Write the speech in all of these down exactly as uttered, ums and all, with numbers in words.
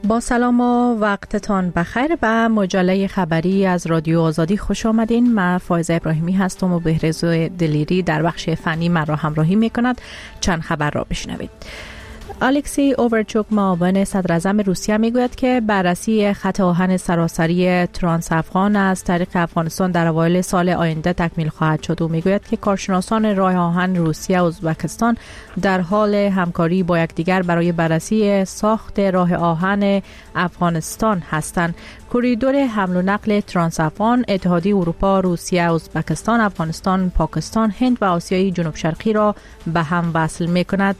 با سلام و وقتتان بخیر به مجله خبری از رادیو آزادی خوش آمدین. من فایزه ابراهیمی هستم و بهروز دلیری در بخش فنی من را همراهی می کند. چند خبر را بشنوید. الکسی اوورچوک معاون صدر اعظم روسیه میگوید که بررسی خط آهن سراسری ترانس افغان از طریق افغانستان در اوایل سال آینده تکمیل خواهد شد. او میگوید که کارشناسان راه آهن روسیه و ازبکستان در حال همکاری با یکدیگر برای بررسی ساخت راه آهن افغانستان هستند. کوریدور حمل و نقل ترانس افغان اتحادیه اروپا، روسیه، ازبکستان، افغانستان، پاکستان، هند و آسیای جنوب شرقی را به هم وصل میکند.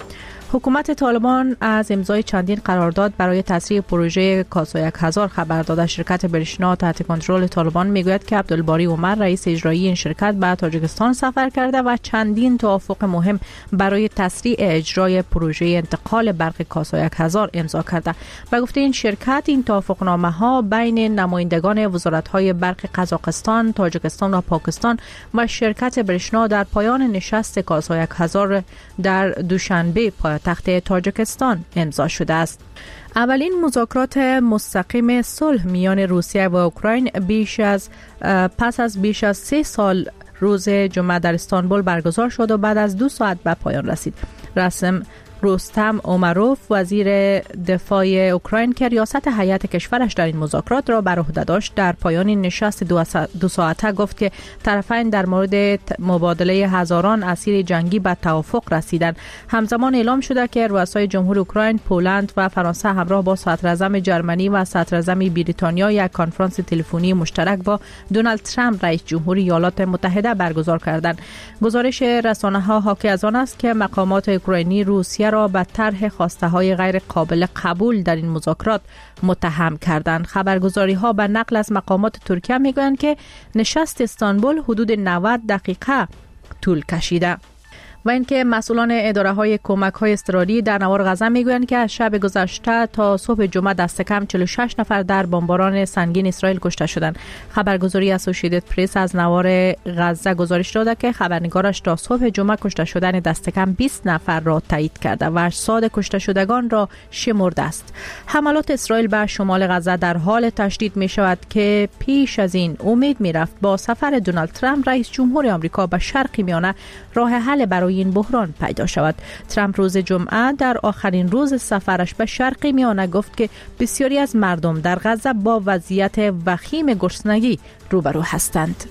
حکومت طالبان از امضای چندین قرارداد برای تسریع پروژه کاسا یک هزار خبر داده. شرکت برشنا تحت کنترل طالبان میگوید که عبدالباری عمر رئیس اجرایی این شرکت به تاجیکستان سفر کرده و چندین توافق مهم برای تسریع اجرای پروژه انتقال برق کاسا یک هزار امضا کرده. به گفته این شرکت، این توافقنامه ها بین نمایندگان وزارت های برق قزاقستان، تاجیکستان و پاکستان و شرکت برشنا در پایان نشست کاسا یک هزار در دوشنبه پایتخت تاجیکستان امضا شده است. اولین مذاکرات مستقیم صلح میان روسیه و اوکراین بیش از پس از بیش از سه سال روز جمعه در استانبول برگزار شد و بعد از دو ساعت به پایان رسید. رسم رستم اومروف وزیر دفاع اوکراین که ریاست هیئت کشورش در این مذاکرات را بر عهده داشت، در پایان نشست دو ساعته گفت که طرفین در مورد مبادله هزاران اسیر جنگی به توافق رسیدند. همزمان اعلام شده که رؤسای جمهور اوکراین، پولند و فرانسه همراه با صدر اعظم جرمنی و صدر اعظم بریتانیا یک کنفرانس تلفنی مشترک با دونالد ترامپ رئیس جمهور ایالات متحده برگزار کردند. گزارش رسانه‌ها حاکی از آن است که مقامات اوکراینی روسیه را به طرح خواسته های غیر قابل قبول در این مذاکرات متهم کردند. خبرگزاری ها به نقل از مقامات ترکیه میگویند که نشست استانبول حدود نود دقیقه طول کشیده. و اینکه مسئولان اداره های کمک های اضطراری در نوار غزه میگویند که از شب گذشته تا صبح جمعه دست کم چهل و شش نفر در بمباران سنگین اسرائیل کشته شدند. خبرگزاری اسوسییتد پرس از نوار غزه گزارش داده که خبرنگارش تا صبح جمعه کشته شدن دست کم بیست نفر را تایید کرده و اجساد کشته شدگان را شمرده است. حملات اسرائیل به شمال غزه در حال تشدید می شود که پیش از این امید می رفت با سفر دونالد ترامپ رئیس جمهور آمریکا به شرق میانه راه حل برای این بحران پیدا شود. ترامپ روز جمعه در آخرین روز سفرش به شرق میانه گفت که بسیاری از مردم در غزه با وضعیت وخیم گرسنگی روبرو هستند.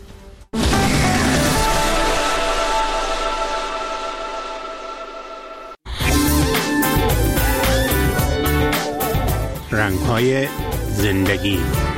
رنگ‌های زندگی.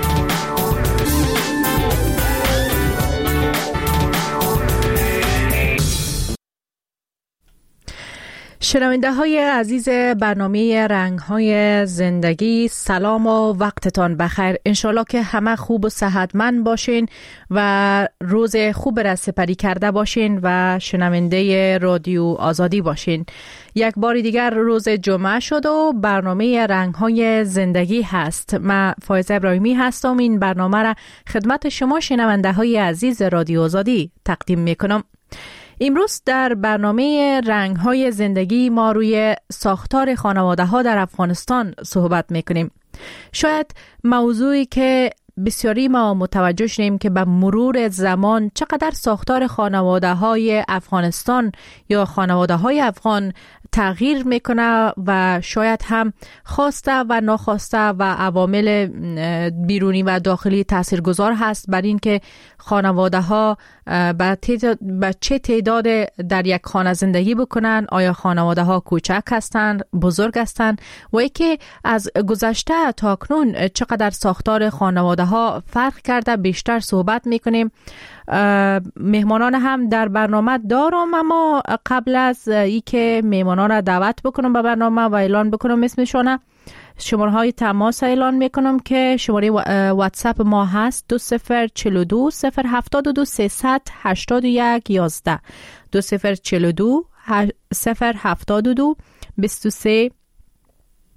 شنونده های عزیز برنامه رنگ های زندگی، سلام و وقتتان بخیر. انشالله که همه خوب و صحتمند باشین و روز خوب را سپری کرده باشین و شنونده رادیو آزادی باشین. یک بار دیگر روز جمعه شد و برنامه رنگ های زندگی هست. من فایزه ابراهیمی هستم. این برنامه را خدمت شما شنونده های عزیز رادیو آزادی تقدیم میکنم. امروز در برنامه رنگ‌های زندگی ما روی ساختار خانواده‌ها در افغانستان صحبت می‌کنیم. شاید موضوعی که بسیاری ما متوجه شدیم که به مرور زمان چقدر ساختار خانواده‌های افغانستان یا خانواده‌های افغان تغییر میکنه و شاید هم خواسته و ناخواسته و عوامل بیرونی و داخلی تاثیرگذار هست بر این که خانواده ها به چه تعداد در یک خانه زندگی بکنن. آیا خانواده ها کوچک هستند، بزرگ هستند و ای که از گذشته تا اکنون چقدر ساختار خانواده ها فرق کرده بیشتر صحبت میکنیم. مهمانان هم در برنامه دارم، اما قبل از ای که مهمانان را دعوت بکنم به برنامه و اعلان بکنم اسمشونه، شماره های تماس اعلان میکنم که شماره واتساپ ما هست دو صفر چهل و دو صفر هفتاد و دو سیصد هشتاد و یک یازده دو صفر چهل و دو صفر هفتاد و دو بیست و سه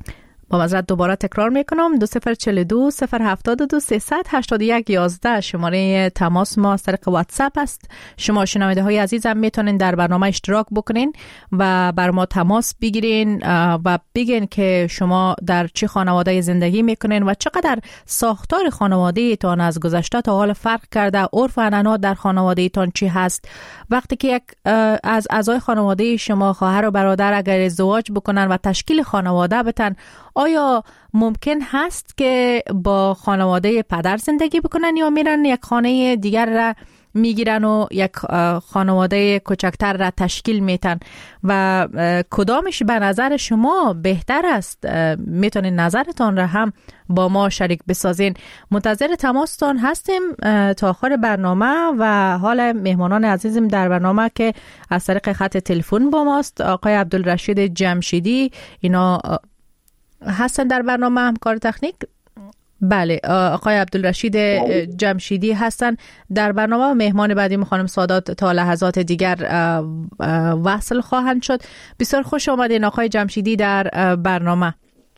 با معذرت دوباره تکرار میکنم، دو صفر چهل و دو صفر هفتاد و دو سیصد هشتاد و یک یازده شماره تماس ما از طریق واتساپ است. شما شنونده های عزیزم میتونین در برنامه اشتراک بکنین و بر ما تماس بگیرین و بگین که شما در چه خانواده زندگی میکنین و چقدر ساختار خانواده تان از گذشته تا حال فرق کرده، عرف و عنعنات در خانواده تان چی هست. وقتی که یک از اعضای خانواده شما، خواهر و برادر، اگر ازدواج بکنن و تشکیل خانواده بتن، آیا ممکن هست که با خانواده پدر زندگی بکنن یا میرن یک خانه دیگر را میگیرن و یک خانواده کوچکتر را تشکیل میتن و کدامش به نظر شما بهتر است؟ میتونین نظرتان را هم با ما شریک بسازین. منتظر تماستان هستیم تا آخر برنامه و حال مهمانان عزیزم در برنامه که از طریق خط تلفن با ماست، آقای عبدالرشید جمشیدی، اینا هستن در برنامه، همکار تکنیک. بله، آقای عبدالرشید جمشیدی هستن در برنامه و مهمان بعدی خانم سادات تا لحظات دیگر وصل خواهند شد. بسیار خوش آمدین آقای جمشیدی در برنامه.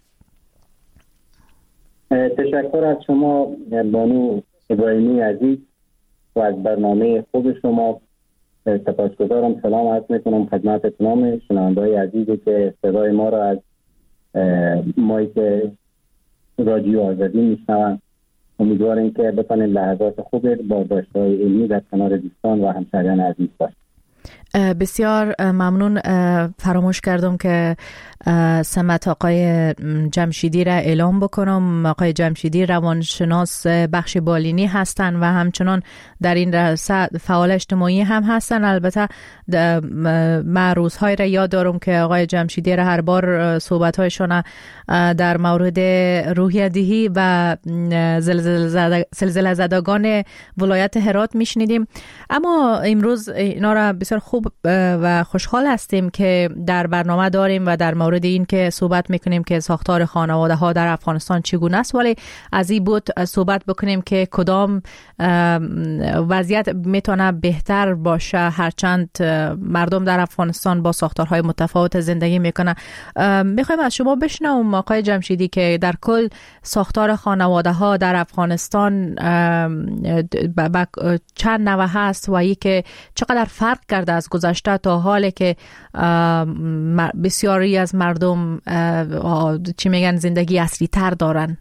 تشکر از شما بانو ابراهیمی عزیز و از برنامه خوب شما سپاسگزارم. سلام عرض میکنم خدمت تمام شنونده‌های عزیزی که صدای ما را از مایک رادیو آزادی میشنوند. امیدواریم که بتونیم لحظات خوب با داشته‌های علمی در کنار دوستان و همشهریان عزیز باشیم. بسیار ممنون. فراموش کردم که سمت آقای جمشیدی را اعلام بکنم. آقای جمشیدی روانشناس بخش بالینی هستند و همچنان در این راسته فعال اجتماعی هم هستند. البته من روزهای را یاد دارم که آقای جمشیدی را هر بار صحبت‌هایشان در مورد روحیه‌دهی و زلزله زدگان ولایت هرات میشنیدیم، اما امروز اینا را بسیار خوب و خوشحال هستیم که در برنامه داریم و در مورد این که صحبت میکنیم که ساختار خانواده ها در افغانستان چگونه است، ولی از این بود صحبت بکنیم که کدام وضعیت میتونه بهتر باشه، هرچند مردم در افغانستان با ساختارهای متفاوت زندگی میکنه. میخوایم از شما بشنویم آقای جمشیدی که در کل ساختار خانواده ها در افغانستان چند نوع هست و ای که چقدر فرق کرده از گذشته تا حالی که بسیاری از مردم چی میگن زندگی اصلی تر دارن.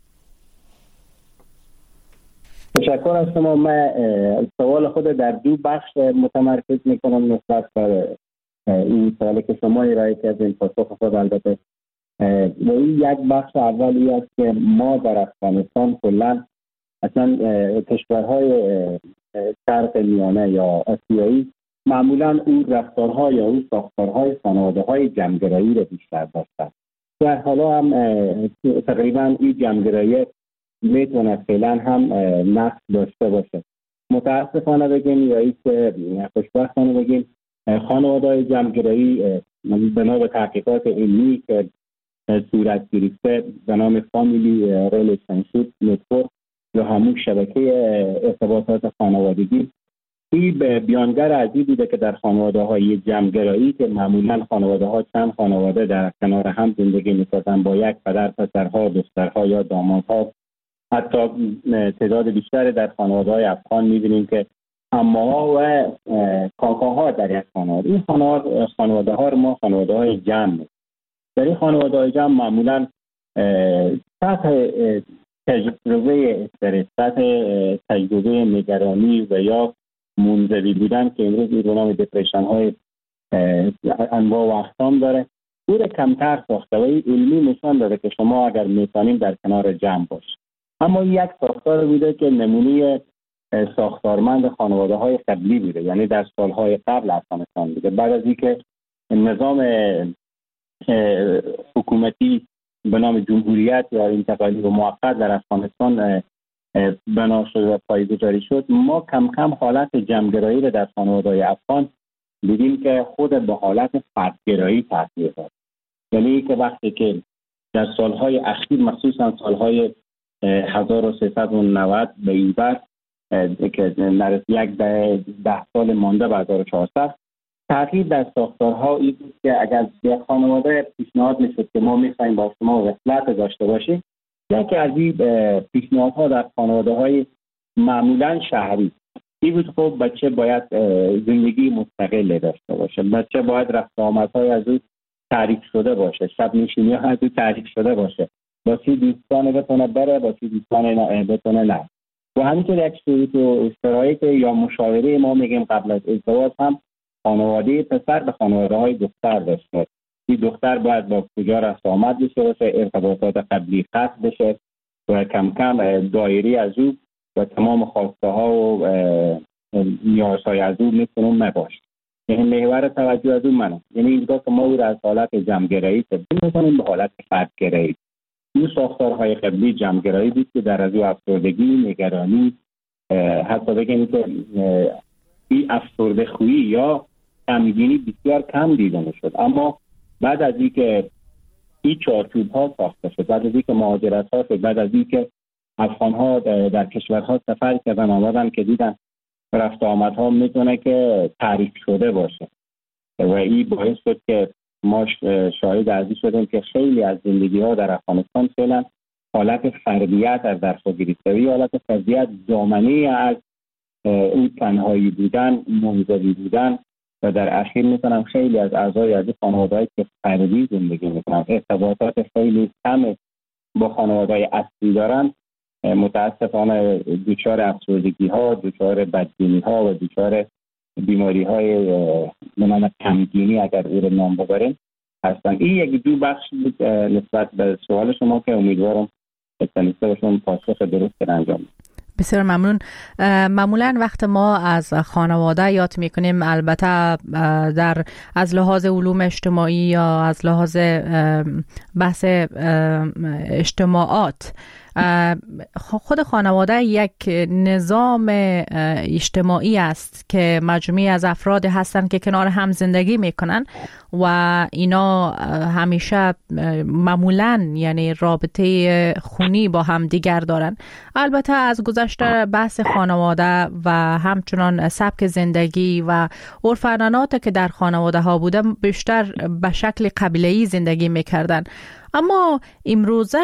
تشکر از شما. من سوال خود در دو بخش متمرکز میکنم نسبت به این سوالی که شما ارائه کردین. پاسخ خود البته و این یک بخش اولی است که ما در افغانستان کلا اصلا کشورهای شرق میانه یا آسیایی معمولا اون رفتارها یا اون ساختارهای خانواده‌های جمع‌گرایی رو بیشتر داشتن و حالا هم تقریبا این جمع‌گرایی میتونه فعلا هم نقص داشته باشه. متاسفانه بگیم یا اینکه خوشبختانه بگیم خانواده‌های جمع‌گرایی بنا به تحقیقات علمی که صورت گرفته به نام فامیلی ریلیشنشیپ نتورک یا همون شبکه ارتباطات خانوادگی، این به بیانگر عزیزی بوده که در خانواده‌های جمع‌گرایی که معمولاً خانواده‌ها چند خانواده در کنار هم زندگی می‌کردن با یک پدر، پسرها، دخترها یا دامادها، حتی تعداد بیشتری در خانواده‌های افغان می‌بینیم که عمه‌ها و کاکاها در یک خانواده. این خانواده خانواده‌ها رو ما خانواده‌های جمع. در این خانواده‌های جمع معمولاً سطح تجربه استرس، سطح تجربه نگرانی و یا منزوی بودن که امروز این رو نام دپرشن های انواع و اقسام داره، او رو کمتر ساخته و این علمی نشان داده که شما اگر میتونیم در کنار جمع باش. اما یک ساختار بوده که نمونه ساختارمند خانواده های قبلی بوده، یعنی در سالهای قبل افغانستان بوده. بعد از اینکه نظام حکومتی به نام جمهوریت یا انتقالی و موقت در افغانستان بنا شد و پایه‌گذاری شد، ما کم کم حالت جمع‌گرایی را در خانواده‌های افغان دیدیم که خود به حالت فردگرایی تغییر داد. یعنی که وقتی که در سالهای اخیر مخصوصا سالهای هزار و سیصد و نود به این بعد که نرس یک ده, ده سال مانده به هزار و چهارصد تغییر در ساختارها این بود که اگر یک خانواده پیشنهاد میشد که ما میخوایم با شما وصلت داشته باشیم، یکی از این پیشنهادها در خانواده‌های معمولا شهری این بود خب بچه باید زندگی مستقل داشته باشه، بچه باید رفت آمدهای از او تعریف شده باشه، شب نشینی ها از او تعریف شده باشه، با چی دوستان بتونه بره، با چی دوستان بتونه نه. و همینطور یک شروط و اشترایط یا مشاوره ما میگیم قبل از ازدواج هم خانواده پسر به خانواده های دختر داشته. این دختر باید با کجا رفت آمد داشته باشه، ارتباطات قبلی قطع بشه و کم کم دایری از او و تمام خواسته ها و نیازهای از او میتونه مباشه. یعنی محور توجه از اون منه. یعنی اینجا که ما او را از حالت جمع‌گرایی تبدیل میکنیم به حالت فردگرایی. این ساختارهای قبلی جمع‌گرایی بود که در از او افسردگی، نگرانی، حتی بگیم که این افسرده خویی یا غمگینی بسیار کم دیده میشد. اما بعد از اینکه این چارچوب ها ساخته شد، بعد از اینکه مهاجرت ها شد، بعد از اینکه افغان ها در کشورها سفر کردن آمدن که دیدن رفت آمدها میتونه که تعریف شده باشه و این باعث شد که ما شاهد ازی شدیم که خیلی از زندگی ها در افغانستان فعلا حالت فردیت از دست گرفتگی، حالت فردیت دامنه از اون تنهایی بودن، منزوی بودن و در اخیر میتونم خیلی از اعضای از خانواده‌ای که فردی زندگی میکنن، ارتباطات خیلی کم با خانواده‌های اصلی دارن، متاسفانه دچار افسردگی ها، دچار بدبینی ها و دچار بیماری های منان غمگینی اگر او رو نام ببریم هستن. این یک دو بخش بود نسبت به سوال شما که امیدوارم تونسته باشم پاسخ درست انجام بدم. بسیار ممنون. معمولا وقت ما از خانواده یاد میکنیم، البته در از لحاظ علوم اجتماعی یا از لحاظ بحث اجتماعات، خود خانواده یک نظام اجتماعی است که مجموعی از افراد هستند که کنار هم زندگی میکنن و اینا همیشه معمولا یعنی رابطه خونی با هم دیگر دارن. البته از گذشته بحث خانواده و همچنان سبک زندگی و عرف عنعنات که در خانواده ها بوده بیشتر به شکل قبیله‌ای زندگی میکردن. اما امروزه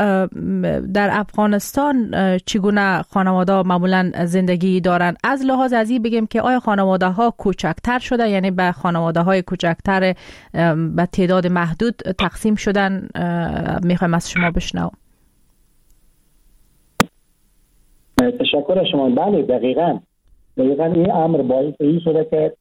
در افغانستان چگونه خانواده معمولا زندگی دارن؟ از لحاظ ازی بگیم که آیا خانواده ها کوچکتر شده، یعنی به خانواده های کوچکتر به تعداد محدود تقسیم شدن؟ میخوایم از شما بشنوم. تشکر شما. بله دقیقاً دقیقاً این امر باعث این شده که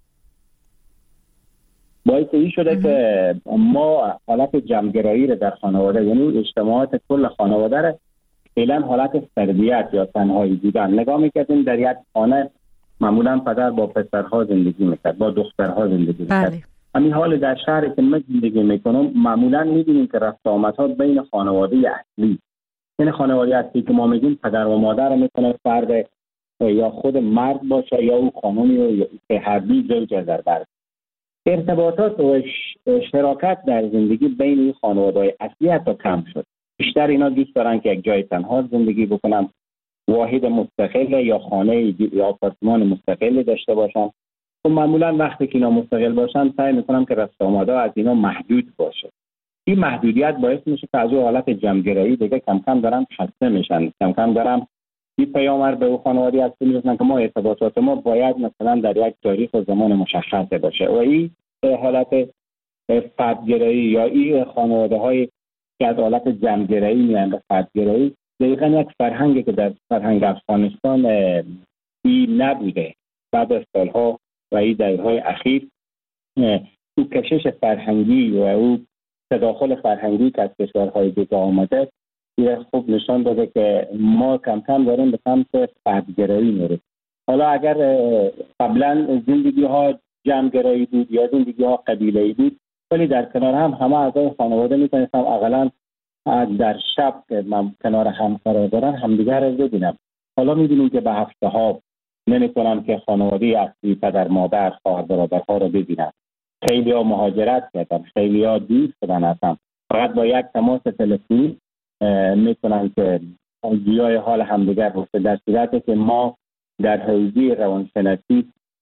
باعث این شده که ما حالت جمع‌گرایی رو در خانواده، یعنی اجتماعات کل خانواده رو فعلا حالت فردیت یا تنهایی بودن نگاه میکردیم. در یک خانه معمولا پدر با پسرها زندگی میکرد، با دخترها زندگی میکرد. همین حال در شهری که من زندگی میکنم معمولا میبینیم که رفت آمدها بین خانواده اصلی، یعنی خانواده اصلی که ما میگیم پدر و مادر میتونه فرد یا خود مرد باشه یا او خانمی که هر دو زوج در بر ارتباطات و شراکت در زندگی بین این خانواده‌های اصلی حتی کم شد. بیشتر اینا دوست دارن که یک جای تنها زندگی بکنن، واحد مستقل یا خانه یا آپارتمان مستقل داشته باشن. و معمولا وقتی که اینا مستقل باشن سعی میکنم که رفت آمده از اینا محدود باشه. این محدودیت باعث میشه که از اون حالت جمع‌گرایی دیگه کم کم دارن خسته میشن، کم کم دارن این پیامر به اون خانواده اصلی میرسن که ما ارتباطات ما باید مثلا در یک تاریخ و زمان مشخص باشه و این حالت فردگرایی یا این خانواده های که از حالت جمع‌گرایی میان به فردگرایی دقیقاً یک فرهنگی که در فرهنگ افغانستان این نبوده. بعد از سالها و این دهه‌های اخیر تو کشش فرهنگی و او تداخل فرهنگی که از کشورهای دیگه آمده این خوب نشان داده که ما کم کم داریم به سمت فردگرایی میریم. حالا اگر قبلا زندگی ها جمع‌گرایی بود یا زندگی ها قبیله‌ای بود، ولی در کنار هم همه اعضای خانواده میتونستم اقلا در شب که من کنار هم قرار دارن همدیگر رو ببینم. حالا میبینیم که به هفته ها نمیتونم که خانواده اصلی پدر مادر خواهر برادرها رو ببینم. خیلی ها مهاجرت کردن، خیلی ها دور شدن هستن، فقط با یک تماس تلفنی میتونن که جویای حال همدیگر باشه. در صورتی که ما در حوزه روانشناسی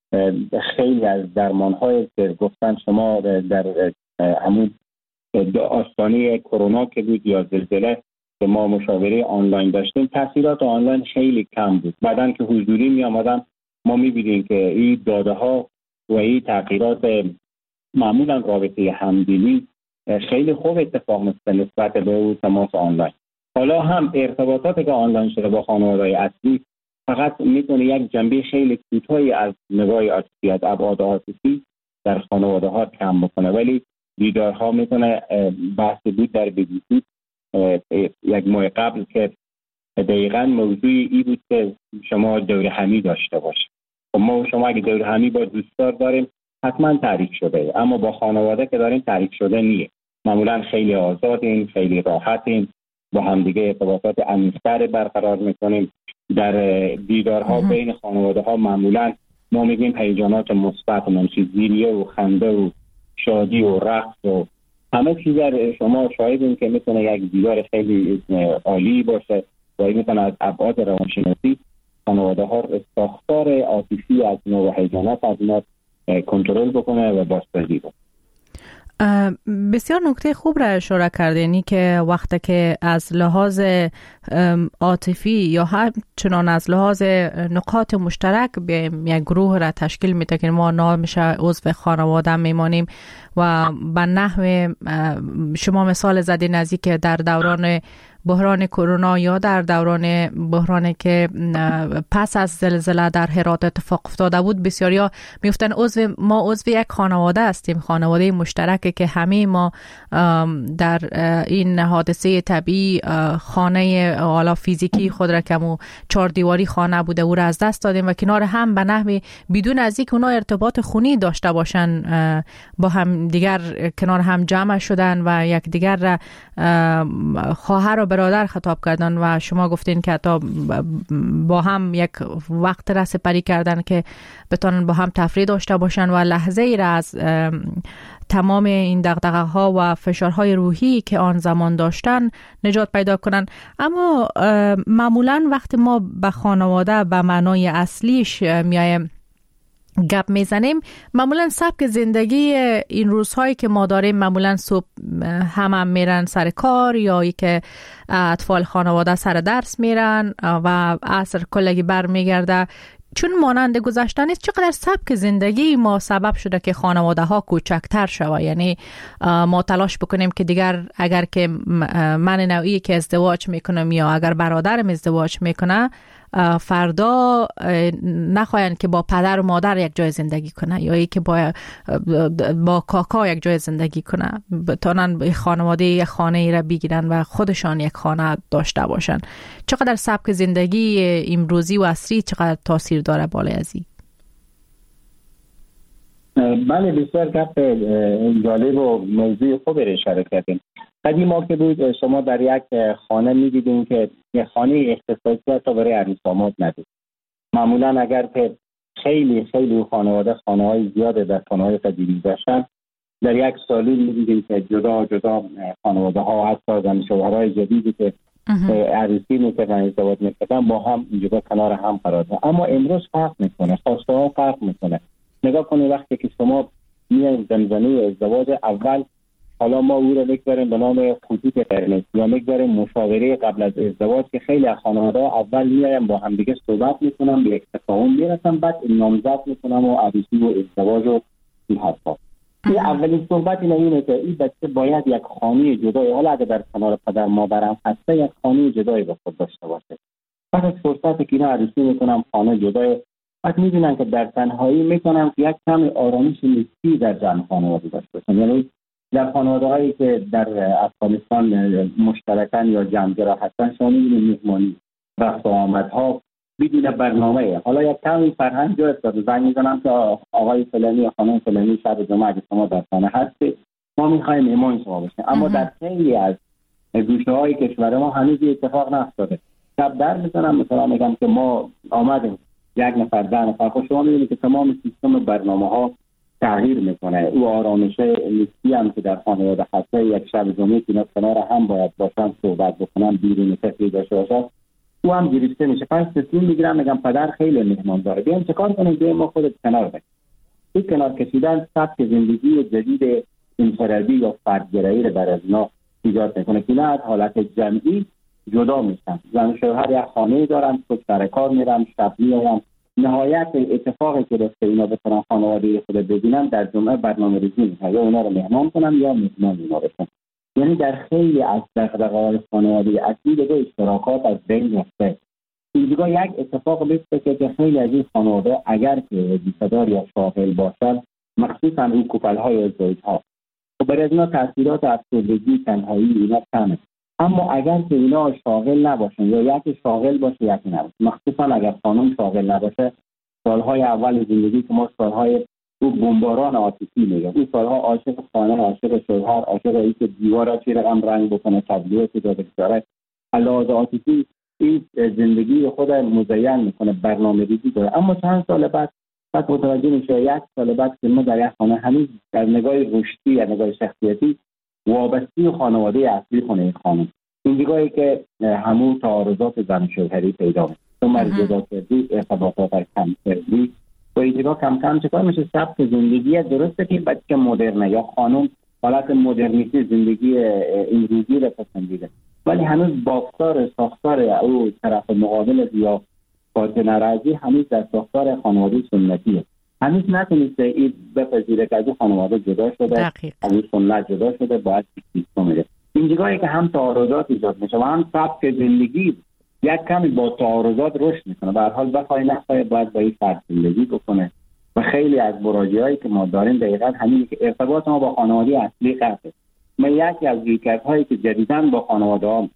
خیلی از درمان‌های که گفتن شما در همون آستانه کرونا که بود یا زلزله که ما مشاوره آنلاین داشتیم، تاثیرات آنلاین خیلی کم بود. بعدن که حضوری می آمدن ما می بیدیم که این داده ها و این تغییرات معمولا رابطه همدلی خیلی خوب اتفاق میفته نسبت به تماس آنلاین. حالا هم ارتباطاتی که آنلاین شده با خانواده‌های اصلی فقط میتونه یک جنبه خیلی کوتاهی از نگاه عاطفی، از ابعاد عاطفی در خانواده ها کم بکنه، ولی دیدارها میتونه بحث بود در بی بی سی یک ماه قبل که دقیقاً موضوع ای بود که شما دور همی داشته باشید. ما شما اگه دور همی با دوستدار داریم حتما تعریف شده، اما با خانواده که داریم تعریف شده نیه. معمولا خیلی آزادیم، خیلی راحتیم، با همدیگه ارتباطات عمیق‌تر برقرار میکنیم. در دیدارها بین خانواده ها معمولا ما میگیم هیجانات مثبت، منشی زیریه و خنده و شادی و رقص و همه چیز شما شاهدین که میتونه یک دیدار خیلی عالی باشه و میتونه از ابعاد روانشناسی خانواده ها ساختار عاطفی از نوع هیجانات از اینا کنترل بکنه و بازسازی بکنه. بسیار نکته خوب را اشاره کردینی که وقتی که از لحاظ عاطفی یا همچنان از لحاظ نقاط مشترک به یک گروه را تشکیل میده که ما نامش عضو خانواده میمانیم و به نحو شما مثال زدین از اینکه در دوران بحران کرونا یا در دوران بحرانی که پس از زلزله در هرات اتفاق افتاده بود، بسیاریا میفتن عضو ما عضو یک خانواده هستیم، خانواده مشترکه که همه ما در این حادثه طبیعی خانه حالا فیزیکی خود را که مو چهار دیواری خانه بوده او را از دست دادیم و کنار هم به نحوی بدون از اینکه اونا ارتباط خونی داشته باشن با هم دیگر کنار هم جمع شدن و یک دیگر را خواهر و برادر خطاب کردن و شما گفتین که حتی با هم یک وقت را سپری کردن که بتونن با هم تفریح داشته باشن و لحظه ای را از تمام این دغدغه ها و فشارهای روحی که آن زمان داشتن نجات پیدا کنن. اما معمولا وقتی ما به خانواده به معنای اصلیش میایم گپ میزنیم، معمولا سبک زندگی این روزهایی که ما داریم، معمولا صبح هم, هم میرن سر کار یا ای که اطفال خانواده سر درس میرن و عصر کلگی بر میگرده. چون مانند گذشته نیست، چقدر سبک زندگی ما سبب شده که خانواده ها کوچکتر شوه. یعنی ما تلاش بکنیم که دیگر اگر که من نوعی که ازدواج میکنم یا اگر برادرم ازدواج میکنه فردا نخواهن که با پدر و مادر یک جای زندگی کنه یا ای که با با کاکا یک جای زندگی کنه، بتونن خانواده یک خانه ای را بگیرن و خودشان یک خانه داشته باشن. چقدر سبک زندگی امروزی و عصری چقدر تاثیر داره بالای از این؟ بله، بسیار گپ جالب و موضوع خوب اشاره کردیم. قدیما که بود شما در یک خانه می‌دیدین که یک خانه اختصاصی تا برای عروس‌داماد ندید. معمولا اگر که خیلی خیلی خانواده خانه‌های زیاده در خانه‌های قدیمی داشتن، در یک سالن می‌دیدین که جدا جدا خانواده ها حتی زن شوهرای جدیدی که عروسی می‌کردن ازدواج می‌کردن با هم جدا کنار هم قرار دادن. اما امروز فرق می‌کنه، خواسته ها فرق می‌کنه. نگاه کنید وقتی که شما میایید زمزمه ازدواج اول، حالا ما او رو بگذاریم به نام خطوط قرمز یا بگذاریم مشاوره قبل از ازدواج که خیلی از خانواده اول میایم با هم دیگه صحبت میکنن، به یک تفاهم میرسن، بعد نامزد میکنن و عروسی و ازدواج و این حرفا. این اولین صحبت اینه که این بچه باید یک خانه جدایی، حالا اگه در کنار پدر مادرم هسته، یک خانه جدایی به خود داشته باشه. بعد از فرصتی که اینا عروسی میکنن خانه جدایی، بعد میدونن که در تنهایی میکنن که یک کم آرامش نسبی در جمع خانواده داشته باشن. یعنی در خانواده هایی که در افغانستان مشترکن یا جمع‌گرا هستن، شما می‌بینید مهمانی رفت و آمدها بدون برنامه. حالا یک کمی فرهنگ جا افتاده، زنگ می‌زنم که آقای فلانی یا خانم فلانی شب جمعه اگه شما در خانه هستی ما می‌خوایم مهمان شما باشیم. اما در خیلی از گوشه‌های کشور ما هنوز اتفاق نیفتاده. شب در می‌زنم مثلا میگم که ما آمدیم یک نفر ده نفر، خب شما می‌بینید که تمام سیستم برنامه‌ها تغییر میکنه. او آرامش نسبی هم که در خانواده هسته، یک شب جمعه که کنار هم باید باشن صحبت بکنن، بیرون تفریح داشته باشن، او هم گرفته میشه. پس تصمیم میگیرم میگم پدر خیلی مهمانداره، بیایم چه کار کنیم؟ بیایم ما خودت کنار بکشیم. این کنار کشیدن سبک زندگی جدید انفرادی یا فردگرایی رو بر از اینا ایجاد میکنه که اینا از حالت جمعی جدا میشن. زن و شوهر یک خانه دارن، صبح سر کار میرن، شب میان. نهایت اتفاقی که رفته اینا بتونن خانواده خود ببینن در جمعه برنامه‌ریزی میکنن، یا اونا رو مهمان کنن یا مهمان اینا بشن. یعنی در خیلی از دغدغه‌های خانواده اصلی دیگه اشتراکات از بین رفته. اینجا یک اتفاق بیفته که خیلی از این خانواده اگر که وظیفه‌دار یا شاغل باشن، مخصوصا این کوپل‌های ازدواج‌ها، و برای اینا تاثیرات افسردگی، تنهایی اینا کمه. اما اگر که اینا شاغل نباشن یا یکی شاغل باشه یکی نباشه، مخصوصا اگر خانم شاغل نباشه، سالهای اول زندگی که ما سالهای او بمباران عاطفی میگم، این سالها عاشق خانه، عاشق شوهر، عاشق اینکه دیوارا چی رقم رنگ بکنه، تبلیغاتی داده داره، علاوه عاطفی این زندگی خود مزین میکنه، برنامه‌ریزی داره. اما چند سال بعد بعد متوجه میشه یک سال بعد که ما در یک خانه هنوز در نگاه رشدی یا نگاه شخصیتی وابسته خانواده اصلی خونه خانم. این دیگه که همون تعارضات زن شوهری پیدا میشه. تو مرد جدا کردی، ارتباطات کم کردی، و این دیگه کم کم چه کار میشه؟ سبک زندگی درسته که بچه مدرنه یا خانم حالت مدرنیتی زندگی این روزی رو پسندیده، ولی هنوز بافتار ساختار او طرف مقابل یا پارتنر ازی هنوز در ساختار خانواده سنتیه. هنوز نتونسته این بپذیره که از خانواده جدا شده، از سنت جدا شده، باید سیستم میده. این جایی که هم تعارضات ایجاد میشه و هم سبک زندگی یک کمی با تعارضات رشد میکنه. به هر حال بخوای نخوای باید با این فرد زندگی بکنه و خیلی از مراجعهایی که ما داریم دقیقاً همینه که ارتباط ما با خانواده اصلی قطعه. من یکی از رویکردهایی که جدیداً با خانواده ها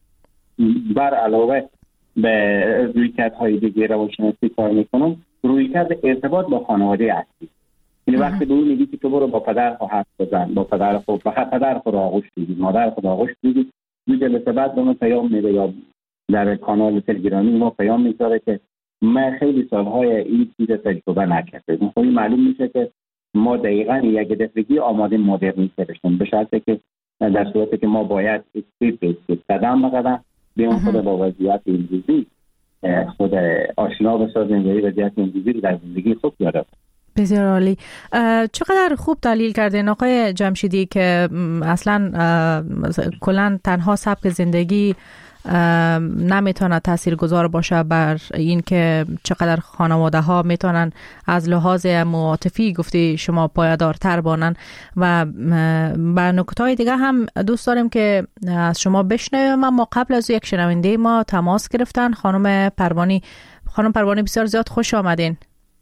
بر علاوه به رویکردهای دیگه روانشناسی کار میکنم، رویکرد ارتباط با خانواده اصلی. یعنی وقتی به اون میگی که تو برو با پدر خو حرف بزن، با پدر خو فقط پدر خو را آغوش بگیر، مادر خو آغوش بگیر، دو جلسه بعد به من پیام میده یا در کانال تلگرامی ما پیام میذاره که من خیلی سالهای این چیز تجربه نکردم. خب معلوم میشه که ما دقیقاً یک دفعگی آماده مدرنیته بشیم، به شرطی که در صورتی که ما باید استیپ به استیپ قدم به قدم بیان خود با وضعیت امروزی خود آشنا بسازیم و وضعیت امروزی در زندگی خود یاد. بسیار عالی. چقدر خوب دلیل کردین آقای جمشیدی که اصلا کلا تنها سبک زندگی نمیتونه تاثیرگذار باشه بر این که چقدر خانواده ها میتونن از لحاظ عاطفی گفتی شما پایدارتر بانن. و با نکته‌های دیگه هم دوست داریم که از شما بشنویم. اما قبل از یک شنونده ما تماس گرفتن، خانم پروانی. خانم پروانی بسیار زیاد خوش آمدین.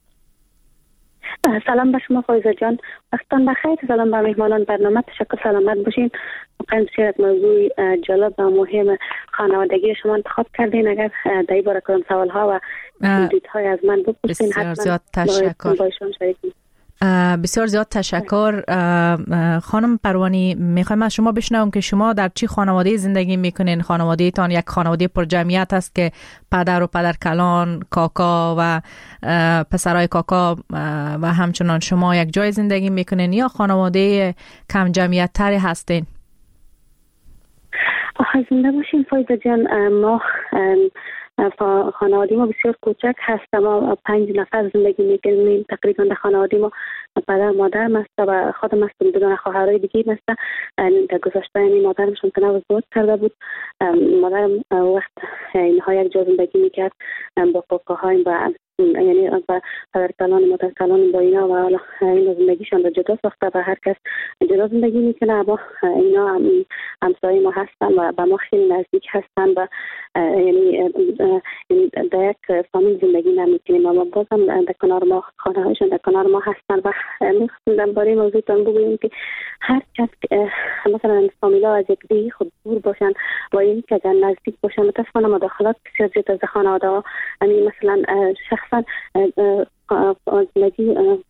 سلام به شما فایزه جان، وقتتان بخیر. سلام به مهمانان برنامه، تشکر، سلامت باشین. واقعا بسیار موضوع جالب و مهم خانوادگی شما انتخاب کردین. اگر در این باره کدام سوال ها و دیدهای از من بپرسین حتما زیاد تشکر. بسیار زیاد تشکر. خانم پروانی، میخوایم از شما بشنویم که شما در چی خانواده زندگی میکنین؟ خانواده تان یک خانواده پر جمعیت است که پدر و پدر کلان، کاکا و پسرای کاکا و همچنان شما یک جای زندگی میکنین، یا خانواده کم جمعیت تری هستین؟ آخه زنده باشین فایزه جان. ما خانواده ما بسیار کوچک هست. ما پنج نفر زندگی میکنیم تقریبا در خانواده ما. پدر مادرم است و خودم هستم، دو خواهرای دیگه هست. در گذشته این مادرم شانتنه ازدواج کرده بود. مادرم وقت اینها یک جا زندگی میکرد با کاکاهایم و یعنی با پدر کلان مادر کلان با اینا، و حالا اینا زندگیشان رو جدا ساخته و هر کس جدا زندگی میکنه. اما اینا همسایه ما هستن و با ما خیلی نزدیک هستن و یعنی در یک فامیل زندگی نمیکنیم. اما بازم در کنار ما خانه هایشان در کنار ما هستن و میخواستم برای موضوعتان بگویم که هر کس مثلا فامیل ها از یک دیگه خود دور باشن و این که نزدیک باشن، متاسفانه مداخلات بسیار زیاد از خانواده ها، یعنی مثلا شخصا زندگی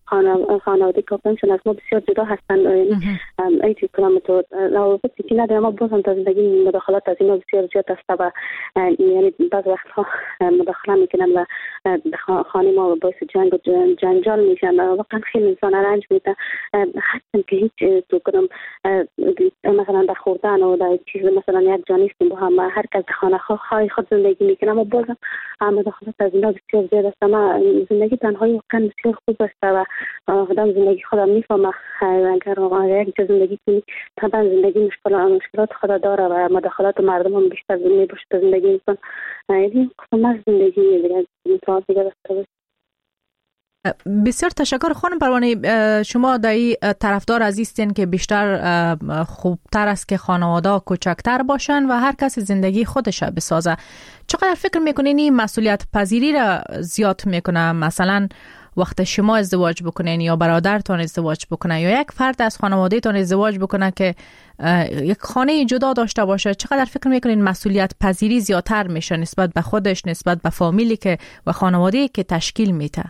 خانواده کاپنشون از ما بسیار جدا هستند. این چیز کنم تو روابطی که نداریم، اما بازم تا زندگی مداخلات از اینا بسیار زیاد است و یعنی بعض وقتها مداخله میکنن و خانه ما باعث جنگ و جنجال میشن و واقعا خیلی انسان رنج میده. حتی که هیچ تو کنم مثلا در خوردن و در چیز مثلا یک جا نیستیم با هم، هر کس خانه های خود زندگی میکنه، اما بازم مداخلات از اینا بسیار زیاد است. ما زندگی تنهایی واقعا بسیار خوب است و آدم زندگی خودم میفهمه. اگر واقعا یک جا زندگی کنی طبعا زندگی مشکلات مشکلات خود داره و مداخلات مردم هم بیشتر میباشه تا زندگی انسان. یعنی قسم از زندگی دیگه مثال دیگه داشته. بسیار تشکر خانم پروانه. شما در این طرفدار عزیزتین که بیشتر خوبتر است که خانواده کوچکتر باشن و هر کسی زندگی خودش بسازه. چقدر فکر میکنین این مسئولیت پذیری را زیاد میکنه؟ مثلا وقت شما ازدواج بکنین یا برادرتان ازدواج بکنه یا یک فرد از خانواده تان ازدواج بکنه که یک خانه جدا داشته باشه، چقدر فکر میکنین مسئولیت پذیری زیادتر میشه نسبت به خودش، نسبت به فامیلی که و خانواده‌ای که تشکیل میده؟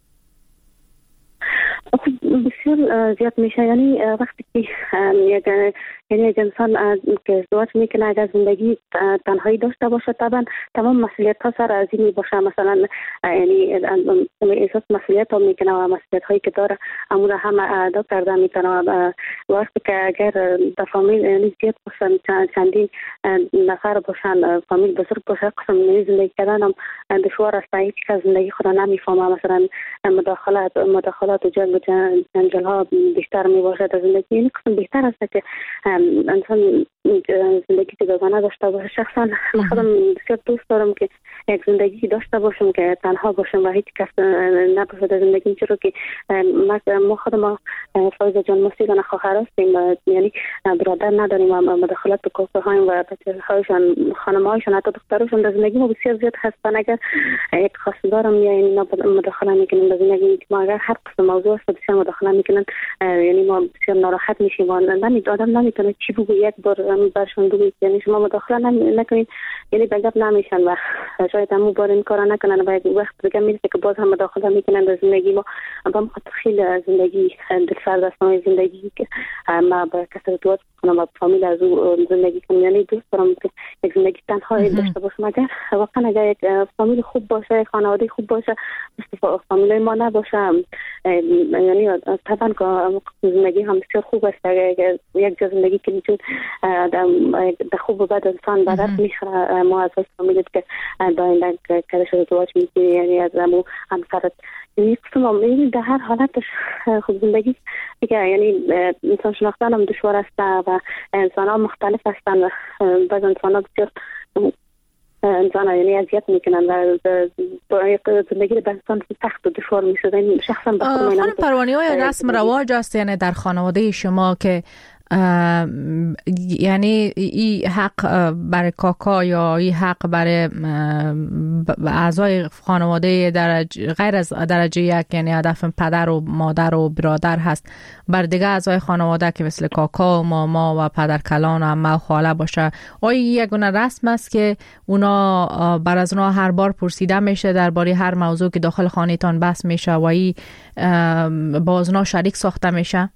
بسیار زیاد میشه. یعنی وقتی که یک یعنی یک انسان که ازدواج میکنه اگر زندگی تنهایی داشته باشه طبعا تمام مسئولیت ها سر از این باشه. مثلا یعنی احساس مسئولیت ها میکنه و مسئولیت هایی که داره امور هم ادا کرده میکنه. و وقتی که اگر در فامیل یعنی زیاد باشن، چندین نفر باشن، فامیل بزرگ باشه، قسم زندگی کردن هم دشوار است. هیچ کس زندگی خود نمیفهمه. مثلا مداخلات مداخلات و جنگ و جنجال ها بیشتر میباشه در زندگی. این قسم بهتر است که انسان زندگی جداگانه داشته باشه. شخصا من خودم بسیار دوست دارم که یک زندگی داشته باشم که تنها باشم و هیچ کس نباشه در زندگی، چرا که ما خودم فایزه جان مسیگان خواهر هستیم، یعنی برادر نداریم و مداخلات به کوفه هایم و بچه هایشان، خانم هایشان، حتی دخترشان در زندگی ما بسیار زیاد هستن. اگر یک خواستگارم یا این مداخله میکنیم در زندگی ما، اگر هر قسم موضوع است بسیار مداخله میکنن، یعنی ما بسیار ناراحت میشیم و نمید آدم نمیتونه چی بگو یک بار برشون بگوید. یعنی شما مداخله نکنید یعنی به گپ نمیشن و شاید همون بار این کارا نکنن و یک وقت دیگه میرسه که باز هم مداخله میکنن در زندگی ما. با خیلی زندگی دلسرد است زندگی که ما با کسر دوست کنم و فامیل از او زندگی کنم. یعنی دوست دارم که یک زندگی تنهایی داشته باشم. اگر واقعا اگر یک فامیل خوب باشه، خانواده خوب باشه، مثل فامیل ما نباشه، یعنی طبعا که زندگی هم بسیار خوب است. اگر یک جا زندگی کنی چون در خوب و بد انسان بدت میخوره. ما از فامیلت که داینده که شده ازدواج میکنی، یعنی از امو همسرت، یعنی قسم یعنی در هر حالتش خوب زندگی دیگه. یعنی انسان شناختن هم دشوار است و انسان ها مختلف هستن و بعض انسان ها بسیار انسان ها یعنی اذیت میکنن و زندگی به انسان سخت و دشوار میشه. شخصا به خانم پروانه های رسم رواج است یعنی در خانواده شما که یعنی این حق برای کاکا یا این حق برای اعضای خانواده درجه غیر از درجه یک، یعنی هدف پدر و مادر و برادر هست، بر دیگه اعضای خانواده که مثل کاکا و ماما و پدر کلان و عمه و خاله باشه، آیا یک گونه رسم است که اونا بر از اونا هر بار پرسیده میشه درباره هر موضوع که داخل خانه‌تان بحث میشه و این با اونا شریک ساخته میشه؟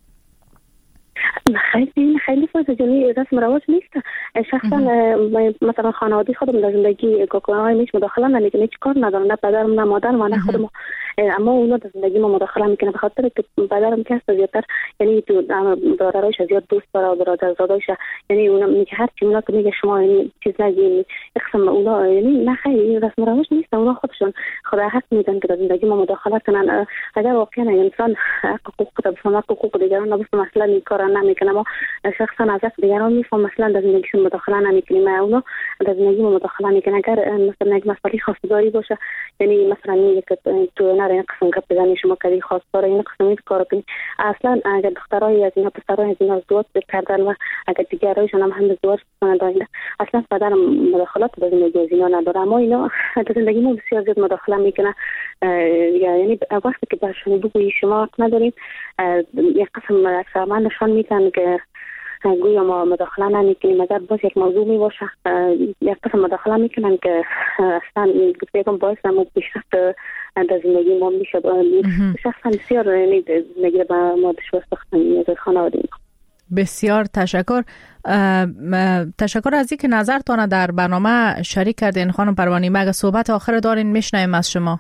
خیلی خیلی فایده جنی رسم رواج نیست. شخصا مثلا خانواده خودم در زندگی کاکاهای میش مداخله نمیکنه، هیچ کار ندارم، نه پدرم نه مادرم نه خودم، اما اونا در زندگی ما مداخله میکنه به خاطر که پدرم که است زیادتر یعنی تو برادرایش زیاد دوست داره و برادرزادایش، یعنی اونا میگه هر چی اونا که میگه شما این چیز نگین اقسم اونا، یعنی نه خیلی رسم رواج نیست. اونا خودشون خدا حق میدن که در زندگی ما مداخله کنن. اگر واقعا انسان حقوق خود بفهمه حقوق دیگران نباشه مثلا این کارا نمیکنه. ما شخصا از دیگران میفهم مثلا در زندگیشون مداخله نمیکنیم، اونا در زندگی ما مداخله میکنن. اگر مثلا یک مسئله خواستگاری باشه، یعنی مثلا میگه که تو نه این قسم گپ بزنی شما کاری خواستار این قسم این کارو کنی. اصلا اگر دخترای از اینا پسرای از اینا ازدواج کردن و اگر دیگرایشون هم هم ازدواج کنن داینده، اصلا پدر مداخلات در زندگی از اینا نداره، اما اینا در زندگی ما بسیار زیاد مداخله میکنن. یعنی وقتی که برشون بگویی شما حق ندارین، یک قسم اکثر من نشان میدن که گویا ما مداخله نمیکنیم. اگر باز یک موضوع می باشه یک قسم مداخله میکنن که اصلا گفتم باعث ما پیشرفت در زندگی ما میشه. شخصا بسیار زندگی با ما دشوار ساختن از خانواده. بسیار تشکر. تشکر از اینکه نظرتان در برنامه شریک کردین خانم پروانی. مگه صحبت آخر دارین میشنویم از شما.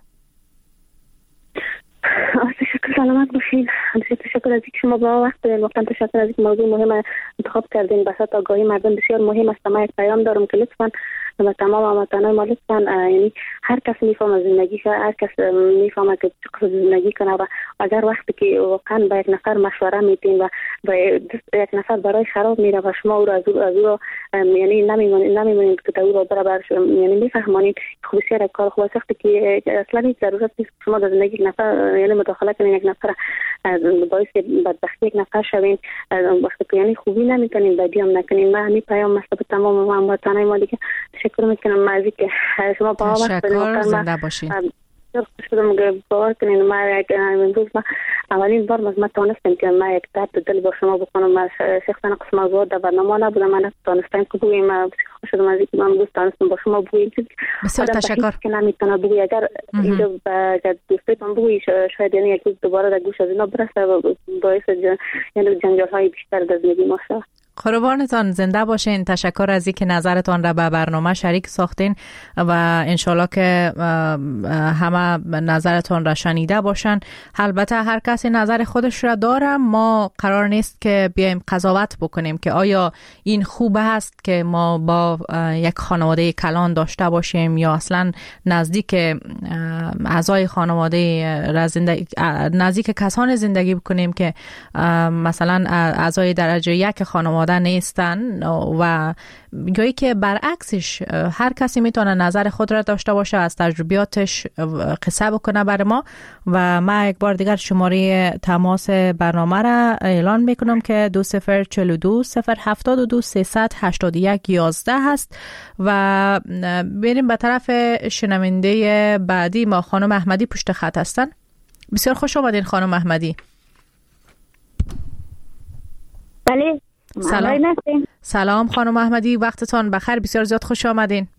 تشکر، سلامت باشین. تشکر از اینکه شما با وقت دادین. واقعا تشکر از اینکه موضوع مهم انتخاب کردین. بساط آگاهی مردم بسیار مهم است. من یک پیام دارم که لطفاً و تمام هموطنان ما لطفاً یعنی هر کس میفهمه زندگیش، هر کس میفهمه که چقدر زندگی کنه و اگر وقتی که واقعا با یک نفر مشوره میدین و با یک نفر برای خراب میره و شما او را از او از او یعنی نمیمونید نمیمونید که او را برابر یعنی میفهمونید خب بسیار کار خوب است که اصلا هیچ ضرورت نیست شما در زندگی یک نفر یعنی مداخله کنین یک نفر باعث بدبختی یک نفر شوین. وقتی که یعنی خوبی نمیکنین بدی هم نکنین. من همین پیام است به تمام هموطنان ما دیگه. تشکر میکنم از اینکه شما با وقت تشکر، زنده باشین. شدم باور کنین ما یک امروز ما اولین بار ما تونستم که ما یک درد دل با شما بکنم. ما شخصا قسم موضوع در برنامه نبودم. من تونستم که بگویم ما خوشم از اینکه من دوست داشتم با شما بگویم. بسیار تشکر. که نمیتونه بگوی اگر اینجا با دوستتون بگویی شاید یعنی یک روز دوباره در گوش از اینا برسه و باعث یعنی جنجال های بیشتر در زندگی ما شد. قربانتان، زنده باشین. تشکر از اینکه نظرتان را به برنامه شریک ساختین و انشالله که همه نظرتان را شنیده باشن. البته هر کسی نظر خودش را داره. ما قرار نیست که بیایم قضاوت بکنیم که آیا این خوب است که ما با یک خانواده کلان داشته باشیم یا اصلا نزدیک اعضای خانواده را زندگی نزدیک کسان زندگی بکنیم که مثلا اعضای درجه یک خانواده نیستن و گویی که برعکسش هر کسی میتونه نظر خود را داشته باشه، از تجربیاتش قصه بکنه بر ما. و من یک بار دیگر شماره تماس برنامه را اعلان میکنم که دو صفر چهل و دو صفر هفتاد و دو سیصد هشتاد و یک یازده هست. و بریم به طرف شنونده بعدی. ما خانم احمدی پشت خط هستن. بسیار خوش آمدین خانم احمدی. بله. سلام. سلام خانم احمدی، وقتتان بخیر. بسیار زیاد خوش آمدین.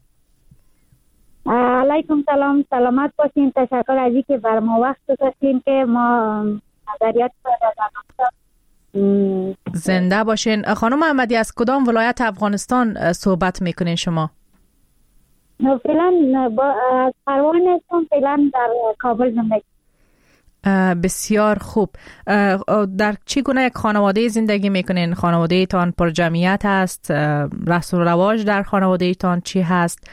علیکم سلام، سلامت باشین. تشکر از اینکه بر ما وقت گذاشتین که ما نظریات زنده باشین. خانم احمدی از کدام ولایت افغانستان صحبت میکنین شما؟ فعلا با پروان هستم. فعلا در کابل زندگی. بسیار خوب. در چی گونه یک خانواده زندگی میکنین؟ خانواده تان پر جمعیت هست؟ رسم و رواج در خانواده تان چی هست؟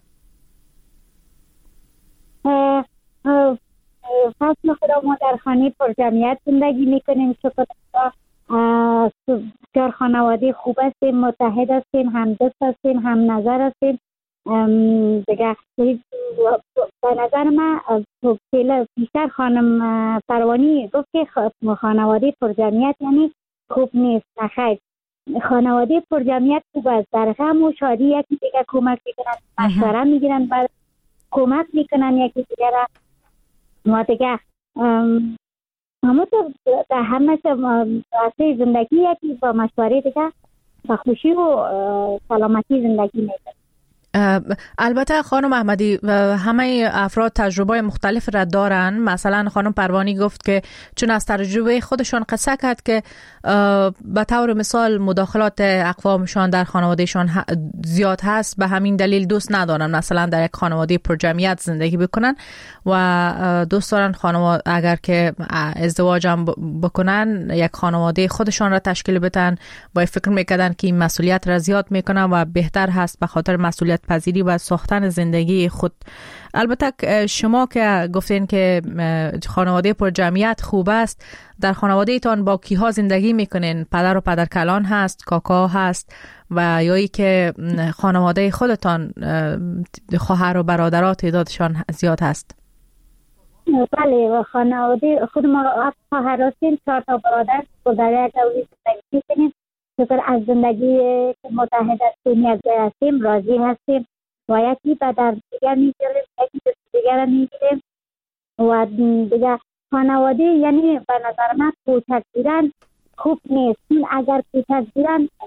فصل خدا ما در خانه پر جمعیت زندگی میکنیم. شکر بسیار خانواده خوب هستیم، متحد هستیم، هم دوست هستیم، هم نظر هستیم. دیگه به نظر من بیشتر خانم پروانی گفت که خانواده پرجمعیت یعنی خوب نیست. نخیر، خانواده پرجمعیت خوب است. در غم و شادی یکی دیگه کمک میکنن، مشوره میگیرن، بعد کمک میکنن یکی دیگه را. ما دیگه همه تو در همه راسته زندگی یکی با مشوره دیگه با خوشی و سلامتی زندگی میکنن. البته خانم احمدی همه افراد تجربه مختلف را دارن. مثلا خانم پروانی گفت که چون از تجربه خودشان قصه کرد که به طور مثال مداخلات اقوامشان در خانوادهشان زیاد هست، به همین دلیل دوست ندارن مثلا در یک خانواده پر جمعیت زندگی بکنن و دوست دارن خانواده اگر که ازدواج هم بکنن یک خانواده خودشان را تشکیل بدن و فکر میکردن که این مسئولیت را زیاد میکنن و بهتر هست به خاطر مسئولیت پذیری و ساختن زندگی خود. البته شما که گفتین که خانواده پر جمعیت خوب است، در خانواده ایتان با کیها زندگی میکنین؟ پدر و پدر کلان هست، کاکا هست و یا ای که خانواده خودتان خواهر و برادرات تعدادشان زیاد هست؟ بله، خانواده خود ما خواهر هستیم، چهار تا برادر در یک دوری زندگی میکنیم. شکر از زندگی متحد هستیم، یک جای هستیم، راضی هستیم و یکی به در دیگر میگیریم، یکی به دیگر میگیریم و دیگر خانواده یعنی به نظر من کوچک بودن خوب نیست. اگر کوچک بودن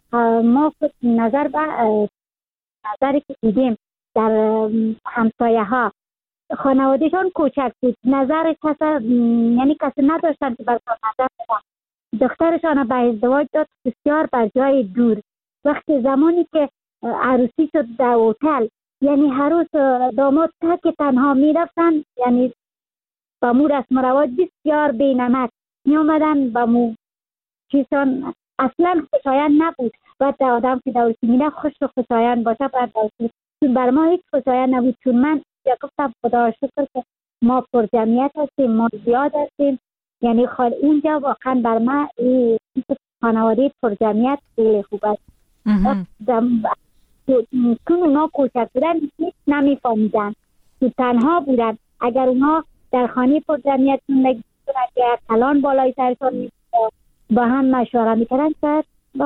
ما نظر به نظری که دیدیم در همسایه ها خانوادهشان کوچک بود، نظر کس یعنی کسی نداشتن که برشان نظر بدن. دخترشان به ازدواج داد بسیار بر جای دور. وقتی زمانی که عروسی شد در هتل، یعنی هر روز داماد تک تنها می رفتن، یعنی با مو رسم و رواج بسیار بینمک می آمدن با مو چیزان اصلا خوشایند نبود. بعد آدم که دورسی می رفت خوش و خوشایند باشه بعد دورسی، چون بر ما هیچ خوشایند نبود. چون من یا گفتم خدا شکر که ما پر جمعیت هستیم، ما زیاد هستیم، یعنی خال اونجا واقعا بر ما خانواده پر جمعیت خیلی خوب است. چون اونا کوچک بودن هیچ نمیفهمیدن، تو تنها بودن. اگر اونا در خانه پر جمعیت زندگی کنن که کلان بالای سرشان با هم مشوره میکردن شاید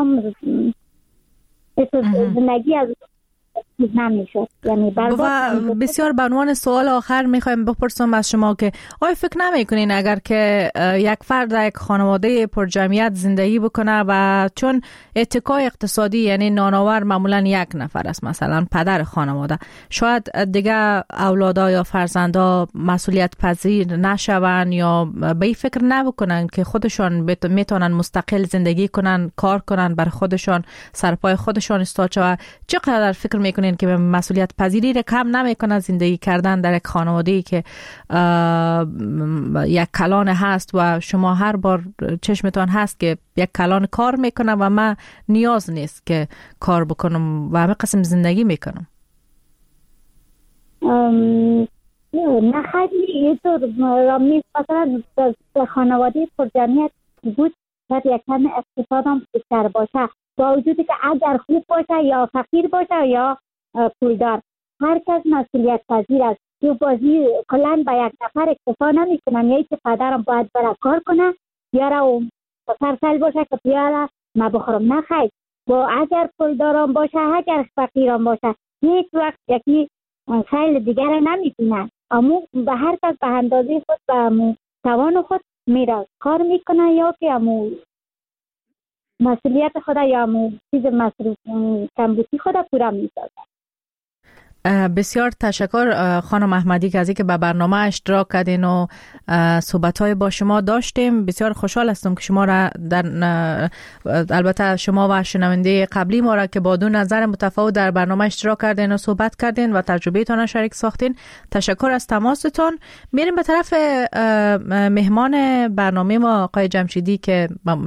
زندگی از نمیشد. یعنی و بسیار به عنوان سوال آخر میخوایم بپرسم از شما که آیا فکر نمیکنین اگر که یک فرد در یک خانواده پر جمعیت زندگی بکنه و چون اتکای اقتصادی یعنی نانآور معمولا یک نفر است، مثلا پدر خانواده، شاید دیگه اولادا یا فرزندا مسئولیت پذیر نشون یا به این فکر نبکنن که خودشان میتونن مستقل زندگی کنن، کار کنن، بر خودشان سرپای خودشان استاد شوند، چقدر فکر میکنین که به مسئولیت پذیری را کم نمیکنه زندگی کردن در یک خانواده‌ای که یک کلان هست و شما هر بار چشمتان هست که یک کلان کار میکنه و من نیاز نیست که کار بکنم و همه قسم زندگی میکنم؟ نه خیلی اینطور رامی مثلا در خانواده پر جمعیت بود باید یک کم اقتصاد هم بسیار باشه، با وجودی که اگر خوب باشه یا فقیر باشه یا پولدار، هر کس مسئولیت پذیر است. جو بازی کلان با یک نفر اکتفا نمی کنن، یعنی که پدرم باید برای کار کنه بیاره و پسر سل باشه که بیاره ما بخورم. نه خیر، با اگر پولدارم باشه اگر فقیرم باشه هیچ وقت یکی خیل دیگر نمی بینن. اما به هر کس به اندازه خود به توان خود میره کار میکنه یا که امو مسئولیت خود یا امو چیز مصروف کمبودی خود پورا میسازه. بسیار تشکر خانم احمدی که از اینکه به برنامه اشتراک کردین و صحبت‌های با شما داشتیم. بسیار خوشحال هستم که شما را در البته شما و شنونده قبلی ما را که با دو نظر متفاوت در برنامه اشتراک کردین و صحبت کردین و تجربه‌تان را شریک ساختین. تشکر از تماستون. میریم به طرف مهمان برنامه ما آقای جمشیدی که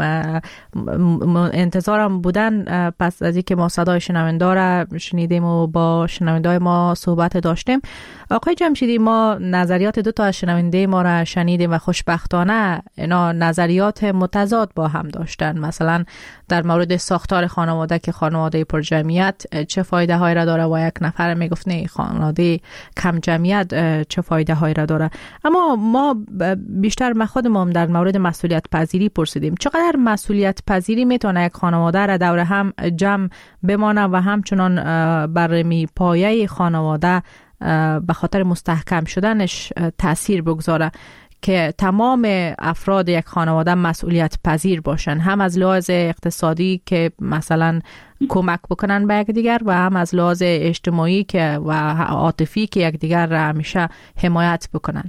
انتظارم بودن پس از اینکه ما صدای شنونده را شنیدیم و با شنونده ما صحبت داشتیم. آقای جمشیدی، ما نظریات دو تا از شنونده ما را شنیدیم و خوشبختانه اینا نظریات متضاد با هم داشتن. مثلا در مورد ساختار خانواده که خانواده پر جمعیت چه فایده هایی را داره و یک نفر میگفت نه خانواده کم جمعیت چه فایده هایی را داره. اما ما بیشتر ما خودمون در مورد مسئولیت پذیری پرسیدیم. چقدر مسئولیت پذیری میتونه یک خانواده را دور هم جمع بمانه و همچنان بر می پایه خانواده به خاطر مستحکم شدنش تأثیر بگذاره که تمام افراد یک خانواده مسئولیت پذیر باشن، هم از لحاظ اقتصادی که مثلا کمک بکنن به یک دیگر و هم از لحاظ اجتماعی که و عاطفی که یک دیگر را همیشه حمایت بکنن.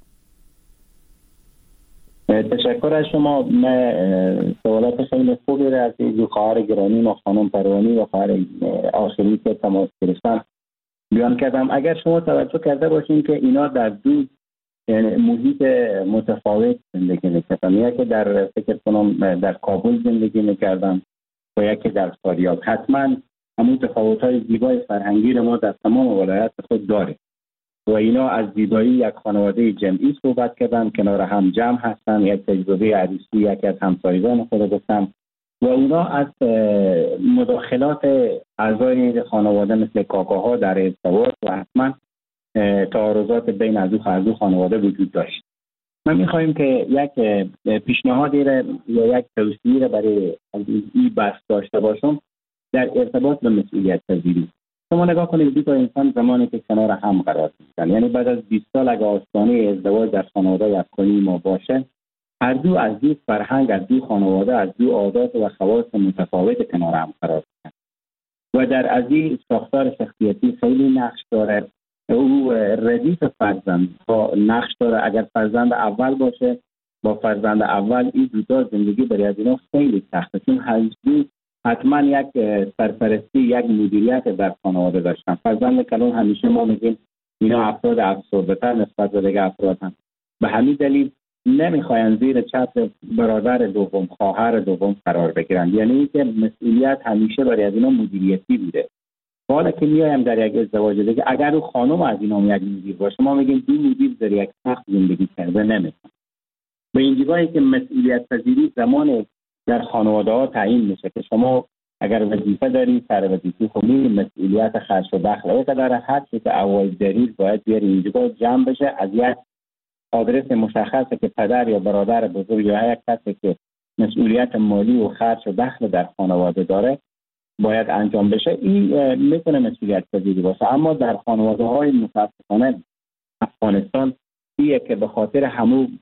تشکر از شما. من سوالات خیلی خوبی را از این خواهر گرامی ما خانم پروانی و خواهر آخری که تماس گرفتن بیان کردم. اگر شما توجه کرده باشین که اینا در دو محیط متفاوت زندگی میکردن، یکی در فکر کنم در کابل زندگی میکردن و یکی در فاریاب. حتما همون تفاوت‌های زیبای فرهنگی ما در تمام ولایت خود داره و اینا از زیبایی یک خانواده جمعی صحبت کردن، کنار هم جمع هستن، یک تجربه عروسی یکی از همسایگان خود گفتم و اونا از مداخلات اعضای خانواده مثل کاکاها در ارتباط و حتما تعارضات بین از هر دو خانواده وجود داشت. ما می‌خوایم که یک پیشنهادی را یا یک توصیه را برای این بحث داشته باشم در ارتباط به مسئولیت پذیری. شما نگاه کنید دو تا انسان زمانی که کنار هم قرار می‌گیرن، یعنی بعد از بیست سال اگه آستانه ازدواج در خانواده افغانی ما باشه، هر دو از دو فرهنگ، از دو خانواده، از دو عادات و خواص متفاوت کنار هم قرار دارند و در از این ساختار شخصیتی خیلی نقش داره. او ردیف فرزند با نقش داره. اگر فرزند اول باشه، با فرزند اول این دوتا زندگی برای از اینا خیلی سخته، چون هر دو حتما یک سرپرستی، یک مدیریت در خانواده داشتن. فرزند کلان همیشه ما میگیم اینا افراد افسرده‌تر نسبت به دیگه افراد هم. به همین دلیل نمیخواین زیر چتر برادر دوم، خواهر دوم قرار بگیرن. یعنی اینکه مسئولیت همیشه برای از اینا مدیریتی بوده. حالا که میایم در یک ازدواج دیگه، اگر او خانم از اینا یک مدیر باشه، ما میگیم دو مدیر در یک تخت زندگی کرده نمیتونه. به این جایی که مسئولیت پذیری زمان در خانواده ها تعیین میشه که شما اگر وظیفه داری، سر وظیفه خوبی، مسئولیت خرج و دخل او داره، هر چیز که اول دلیل باید بیاری اینجا جمع بشه از یک آدرس مشخصه که پدر یا برادر بزرگ یا یک کسی که مسئولیت مالی و خرج و دخل در خانواده داره باید انجام بشه. این میتونه مسئولیت پذیری باشه. اما در خانواده های متاسفانه افغانستان ایه که به خاطر همون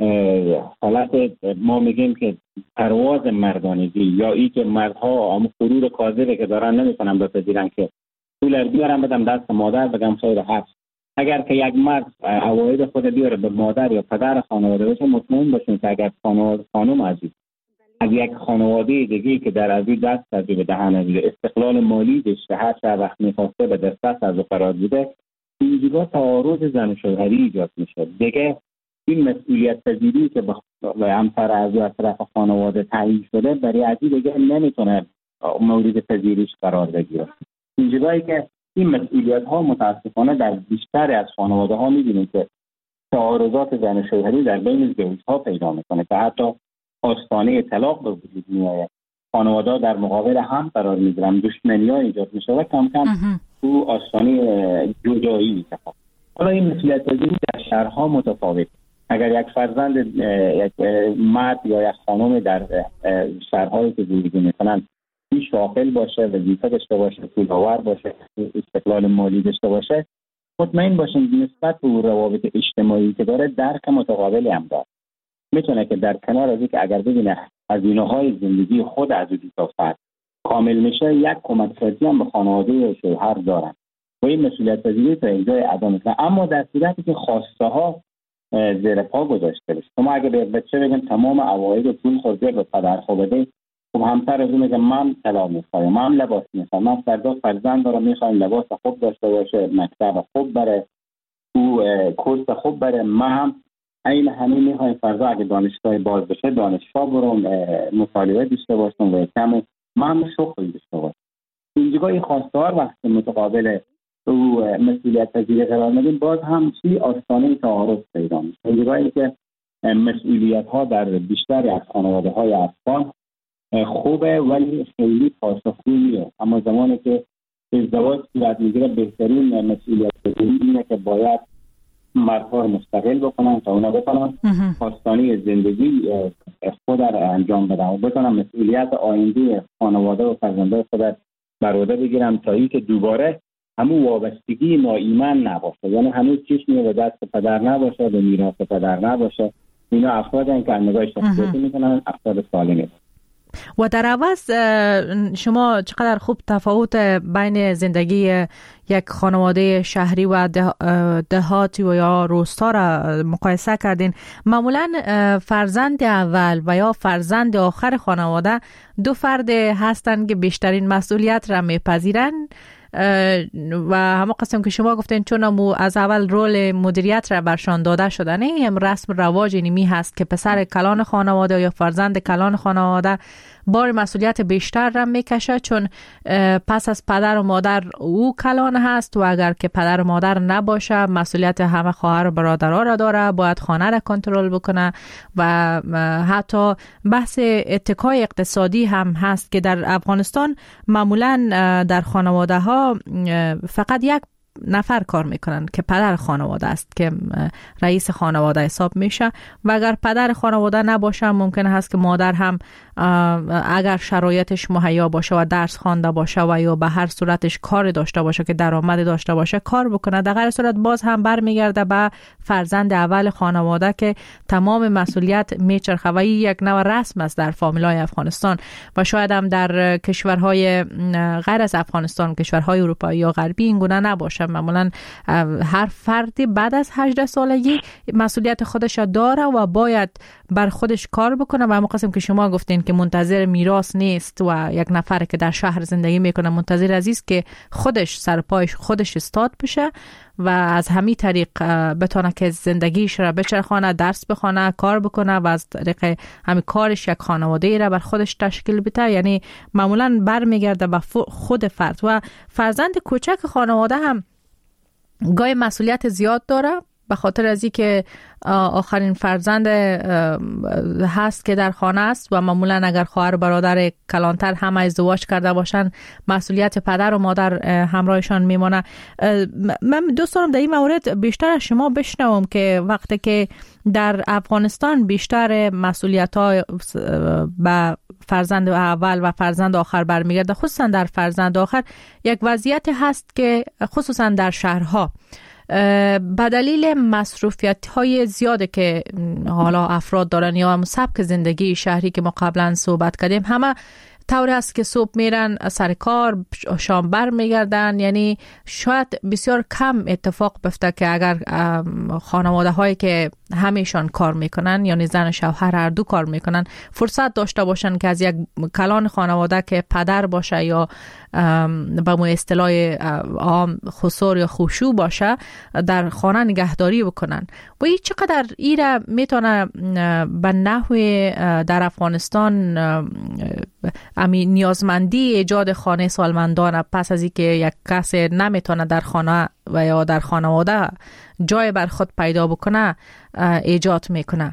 حالت ما میگیم که پرواز مردانگی یا ای که مردها هم غرور کاذبه که دارن نمیتونن بپذیرن که پول بیارم بدم دست مادر بگم خیر هست. اگر که یک مرد عواید خود بیاره به مادر یا پدر خانواده باشه، مطمئن باشین که اگر خانواده خانم عزیز از یک خانواده دیگه که در ازی دست دادی به دهن ازی استقلال مالی داشته، هر چه وقت میخواسته به دست از او قرار بوده، اینجا تعارض زن و شوهری ایجاد میشه. دیگه این مسئولیت پذیری که به همسر از از طرف خانواده تعیین شده برای ازی دیگه نمیتونه مورد پذیریش قرار بگیره. اینجایی که این مسئولیت ها متاسفانه در بیشتر از خانواده ها میبینید که تعارضات زن و شوهری در بین زوجها پیدا میکنه که حتی آستانه طلاق به وجود میاد. خانواده در مقابل هم قرار میگیرن، دشمنی ها ایجاد میشه و کم کم تو آستانه جدایی میشه. حالا این مسئولیت پذیری در شهرها متفاوت. اگر یک فرزند یک مرد یا یک خانم در شهرهایی که زندگی میکنن این شاغل باشه، وظیفه داشته باشه، پولآور باشه، استقلال مالی داشته باشه، مطمئن باشین نسبت به روابط اجتماعی که داره درک متقابلی هم داره. میتونه که در کنار از اینکه اگر ببینه هزینه‌های زندگی خود از دو تا فرد کامل میشه، یک کمک فردی هم به خانواده و شوهر دارن و این مسئولیت پذیری تا اینجای ادا میکنه. اما در صورتی که خواسته ها زیر پا گذاشته بشه، شما اگه به بچه بگن تمام عواید پول خود به پدر خود بده، خب همسر از اون میگه من طلاق میخوایم، من لباس میخوایم، من فردا فرزند دارم میخوایم لباس خوب داشته باشه، مکتب خوب بره، او کورس خوب بره، من هم این همین میخوایم فردا اگه دانشگاه باز بشه دانشگاه برم مطالعه داشته باشم و کم من شغل داشته باشم. اینجا این خواستار وقتی متقابل او مسئولیت پذیری قرار میدیم، باز هم چی آستانه تعارض پیدا میشه. اینجایی که مسئولیت ها در بیشتر از خانواده های افغان خوبه ولی خیلی پاسخگو نیست. اما زمانی که ازدواج صورت میگیره بهترین مسئولیت پذیری اینه که باید مردها مستقل بکنن تا اونا بکنن خواستانی زندگی خود را انجام بدن و بتونن مسئولیت آینده خانواده و فرزندان خود بر عهده بگیرن تا اینکه دوباره همون وابستگی ناایمن نباشه. یعنی هنوز چشمی به دست پدر نباشه، به میراث پدر نباشه. اینا افرادن که نگاه شخصیتی میکنن، افراد سالمی. و در عوض شما چقدر خوب تفاوت بین زندگی یک خانواده شهری و دهاتی و یا روستا را مقایسه کردین. معمولا فرزند اول و یا فرزند آخر خانواده دو فرد هستند که بیشترین مسئولیت را میپذیرند و همه قسم که شما گفتین چون از اول رول مدیریت را برشان داده شده، نه هم رسم رواج اینمی هست که پسر کلان خانواده یا فرزند کلان خانواده بار مسئولیت بیشتر را میکشه، چون پس از پدر و مادر او کلان هست و اگر که پدر و مادر نباشه مسئولیت همه خواهر و برادرها را داره، باید خانه را کنترل بکنه و حتی بحث اتکای اقتصادی هم هست که در افغانستان معمولا در خانواده ها فقط یک نفر کار میکنن که پدر خانواده است که رئیس خانواده حساب میشه و اگر پدر خانواده نباشه ممکن است که مادر هم اگر شرایطش مهیا باشه و درس خوانده باشه و یا به هر صورتش کار داشته باشه که درآمد داشته باشه کار بکنه، در غیر صورت باز هم برمیگرده به فرزند اول خانواده که تمام مسئولیت میچرخه و یک نوع رسم است در فامیلای افغانستان و شاید هم در کشورهای غیر از افغانستان، کشورهای اروپایی یا غربی این گونه نباشه. معمولا هر فردی بعد از هجده سالگی مسئولیت خودش داره و باید بر خودش کار بکنه و همون که شما گفتین که منتظر میراث نیست و یک نفر که در شهر زندگی میکنه منتظر عزیز که خودش سر پایش خودش استاد بشه و از همین طریق بتونه که زندگیش را بچرخانه، درس بخونه، کار بکنه و از طریق همین کارش یک خانواده را بر خودش تشکیل بده. یعنی معمولا برمیگرده به خود فرد و فرزند کوچک خانواده هم گاهی مسئولیت زیاد داره به خاطر از این که آخرین فرزند هست که در خانه است و معمولا اگر خواهر برادر کلانتر هم ازدواج کرده باشن مسئولیت پدر و مادر همراهشان میمونه. من دوست دارم در این مورد بیشتر از شما بشنوم که وقتی که در افغانستان بیشتر مسئولیت ها به فرزند اول و فرزند آخر برمیگرده، خصوصا در فرزند آخر یک وضعیت هست که خصوصا در شهرها به دلیل مصروفیت های زیاده که حالا افراد دارن یا سبک زندگی شهری که ما قبلا صحبت کردیم، همه طوری است که صبح میرن سر کار، شام بر میگردن. یعنی شاید بسیار کم اتفاق بفته که اگر خانواده هایی که همیشان کار میکنن یعنی زن شوهر هر دو کار میکنن فرصت داشته باشن که از یک کلان خانواده که پدر باشه یا به مو اصطلاح عام خسور یا خوشو باشه در خانه نگهداری بکنن و این چقدر ایره میتونه به نحو در افغانستان امی نیازمندی ایجاد خانه سالمندان پس از اینکه یک کس نمیتونه در خانه و یا در خانواده جای بر خود پیدا بکنه ایجاد میکنه.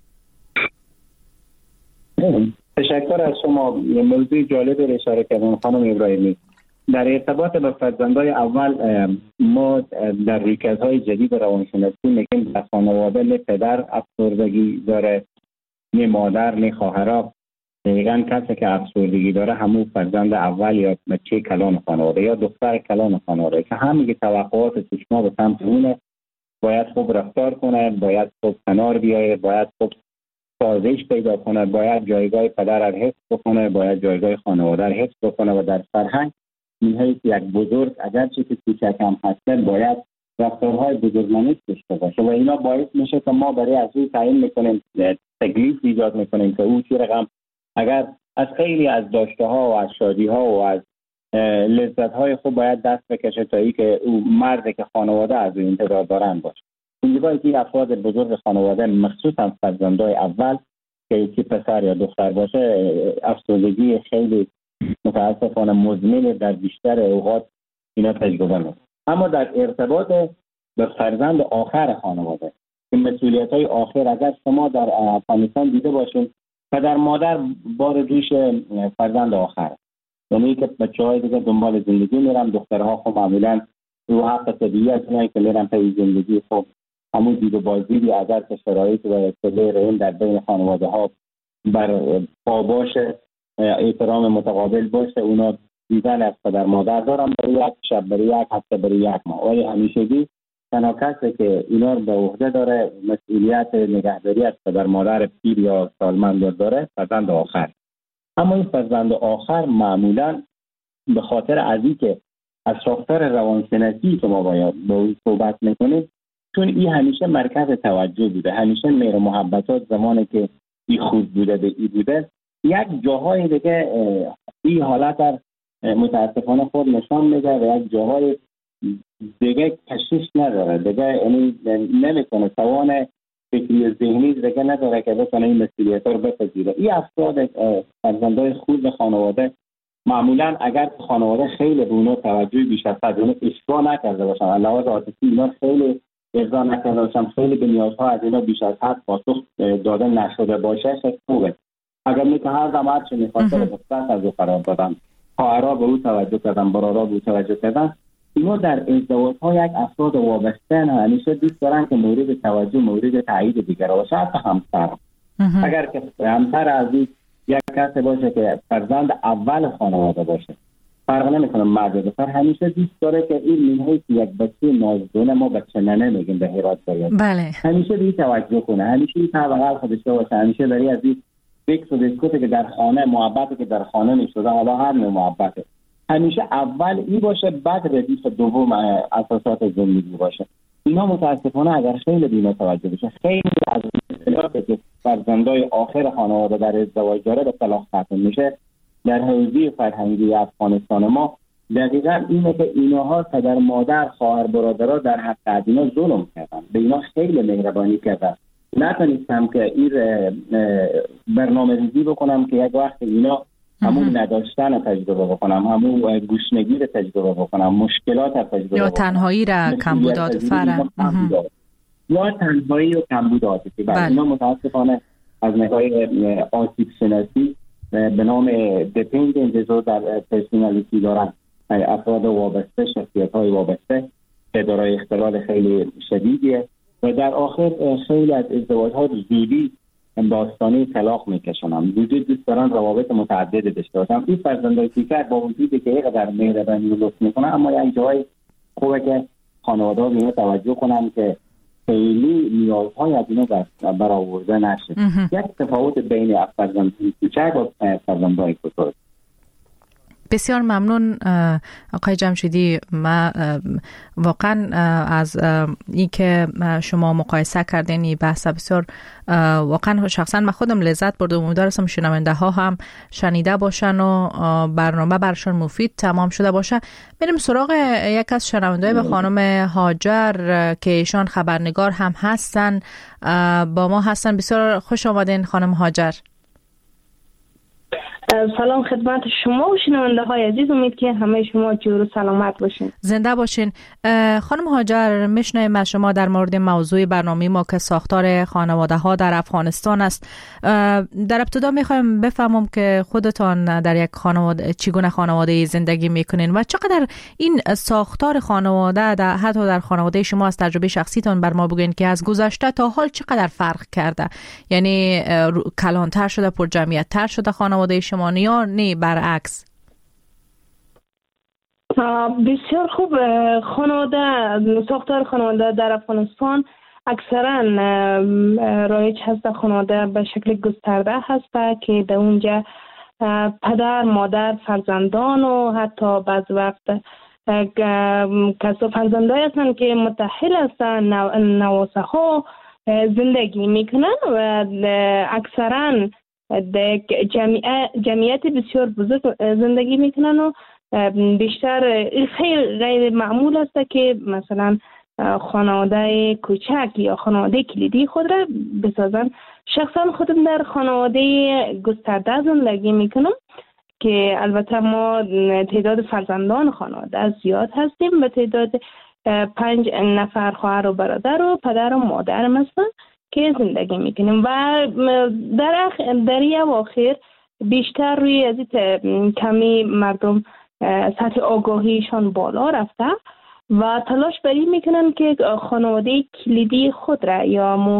تشکر از شما. یه موضوع جالب رو اشاره کردن خانم ابراهیمی. در ارتباط به فرزندای اول ما در ریکزهای جدید روانشناسی میگیم در خانواده نه پدر افسردگی داره نه مادر نه خواهرها. دقیقاً کسی که افسردگی داره همون فرزند اول یا بچه کلان خانواده یا دختر کلان خانواده که همه توقعات چشما به سمت اونه، باید خوب رفتار کنه، باید خوب کنار بیایه، باید خوب سازش پیدا کنه، باید جایگاه پدر را حفظ بکنه، باید جایگاه خانواده را حفظ بکنه و در فرهنگ اینهایی که یک بزرگ اگرچه که کوچک هم هسته باید رفتارهای بزرگمنش داشته باشه و اینا باعث میشه که ما برای از او تعیین میکنیم، تکلیف ایجاد میکنیم که او چی رقم اگر از خیلی از داشته ها و از شادی ها و از لذت های خوب باید دست بکشه تا ای که او مرد که خانواده از او انتظار دارن باشه. اونجایی که افراد بزرگ خانواده مخصوصا فرزندای اول که یکی پسر یا دختر باشه افسردگی خیلی متاسفانه مزمن در بیشتر اوقات اینا تجربه میکنن. اما در ارتباط به فرزند آخر خانواده که مسئولیت های آخر اگر شما در افغانستان دیده باشین پدر مادر بار دوش فرزند آخر، یعنی که بچه‌های دیگه دنبال زندگی میرن، دخترها خب معمولا رو حق طبیعت نه که میرن پی زندگی، خب همون دید و بازدیدی از هر شرایط و اصطلاح رئیم در بین خانواده ها بر پا باشه، احترام متقابل باشه، اونا دیدن از پدر مادر دارن برای یک شب، برای یک هفته، برای یک ماه. ولی همیشگی تنها کسی که اینا رو به عهده داره مسئولیت نگهداری از پدر مادر پیر یا سالمند داره فرزند آخر. اما این فرزند آخر معمولا به خاطر ازی که از ساختار روانشناسی که ما باید با اون صحبت میکنیم، چون این همیشه مرکز توجه بوده، همیشه مهر و محبتات زمانی که این خود بوده به این بوده، یک جاهای دیگه این حالت در متاسفانه خود نشان میده و یک جاهای دیگه کشش نداره، دیگه یعنی نمیکنه توان فکری و ذهنی دیگه نداره که بتونه این مسئولیت رو بپذیره. این افراد فرزندای خوب خانواده معمولا اگر خانواده خیلی به اونا توجه بیش از حد اونو اشباع نکرده باشن، علاوه عاطفی اینا خیلی ارضا نکرده باشن، خیلی به نیازها از اینا بیش از حد پاسخ داده نشده باشه، خیلی خوبه. اگر می که هر زمان چه میخواسته به خصوص از او قرار دادن، خواهرها به او توجه کردن، برادرها به او توجه کردن، اینا در ازدواج ها یک افراد وابسته نه، همیشه دوست دارن که مورد توجه، مورد تایید دیگر باشه. حتی همسر اگر که همسر عزیز یک کسی باشه که فرزند اول خانواده باشه، فرق نمیکنه مرد یا دختر، همیشه دوست داره که این منهای که یک بچه نازدونه، ما بچه ننه میگیم به هرات باید، بله، همیشه به توجه کنه، همیشه این طبقه خودش باشه، همیشه داری از این فکر و دیسکوتی که در خانه، محبتی که در خانه میشده، حالا هر نوع محبته، همیشه اول این باشه، بعد ردیف دوم اساسات زندگی باشه. اینا متاسفانه اگر خیلی بی‌نوا توجه بشه، خیلی از اختلافی که فرزندای آخر خانواده در ازدواج داره به طلاق ختم میشه. در حوزه فرهنگی افغانستان ما دقیقا اینه که اینها پدر مادر خواهر برادرها در حق اینا ظلم کردن، به اینا خیلی مهربانی کردن. نتونستم که این برنامه ریزی بکنم که یک وقت اینا همون نداشتن تجربه بکنم، همون گوشنگی رو تجربه بکنم، مشکلات رو تجربه یا تنهایی را کمبود فرم یا تنهایی و کمبود عاطفی. بعد اینا متاسفانه از نگاه آسیب شناسی به نام dependent disorder personality دارن، افراد وابسته، شخصیت های وابسته که دارای اختلال خیلی شدیدیه و در آخر خیلی از ازدواج ها زودی داستانی طلاق میکشونن. زودی دوست دارن روابط متعدد داشته باشن. این فرزندای دیگر با وجودی که اینقدر مهربانی و لطف میکنن، اما یک جای خوبه که خانواده‌ها به اینا توجه کنن که خیلی نیازهای از اینا برآورده نشه. یک تفاوت بین فرزندان کوچک و فرزندان بزرگ. بسیار ممنون آقای جمشیدی. ما واقعا از این که شما مقایسه کردین این بحث بسیار واقعا شخصا من خودم لذت بردم. امیدوارم شنونده ها هم شنیده باشن و برنامه برشان مفید تمام شده باشه. بریم سراغ یک از شنونده به خانم هاجر که ایشان خبرنگار هم هستن، با ما هستن. بسیار خوش آمدین خانم هاجر. سلام خدمت شما و شنونده های عزیز، امید که همه شما جور و سلامت باشین. زنده باشین. خانم هاجر، میشنویم از شما در مورد موضوع برنامه ما که ساختار خانواده ها در افغانستان است. در ابتدا میخوایم بفهمم که خودتان در یک خانواده چگونه خانواده زندگی میکنین و چقدر این ساختار خانواده در حتی در خانواده شما از تجربه شخصیتان بر ما بگین که از گذشته تا حال چقدر فرق کرده، یعنی کلانتر شده، پر جمعیت تر شده خانواده شما یا نه برعکس؟ بسیار خوب. خانواده، ساختار خانواده در افغانستان اکثرا رایج هست. خانواده به شکل گسترده هست که در اونجا پدر، مادر، فرزندان و حتی بعض وقت کسا فرزندای هستند که متأهل هستند، نواسه ها زندگی میکنن و اکثرا جمعیت جمعیت بسیار بزرگ زندگی میکنن و بیشتر خیلی غیر معمول است که مثلا خانواده کوچک یا خانواده کلیدی خود را بسازن. شخصا خودم در خانواده گسترده زندگی میکنم که البته ما تعداد فرزندان خانواده زیاد هستیم، به تعداد پنج نفر خواهر و برادر و پدر و مادرم هستن که زندگی میکنیم و در اخ... در این اواخر بیشتر روی از کمی مردم سطح آگاهیشان بالا رفته و تلاش بر این میکنن که خانواده کلیدی خود را یا مو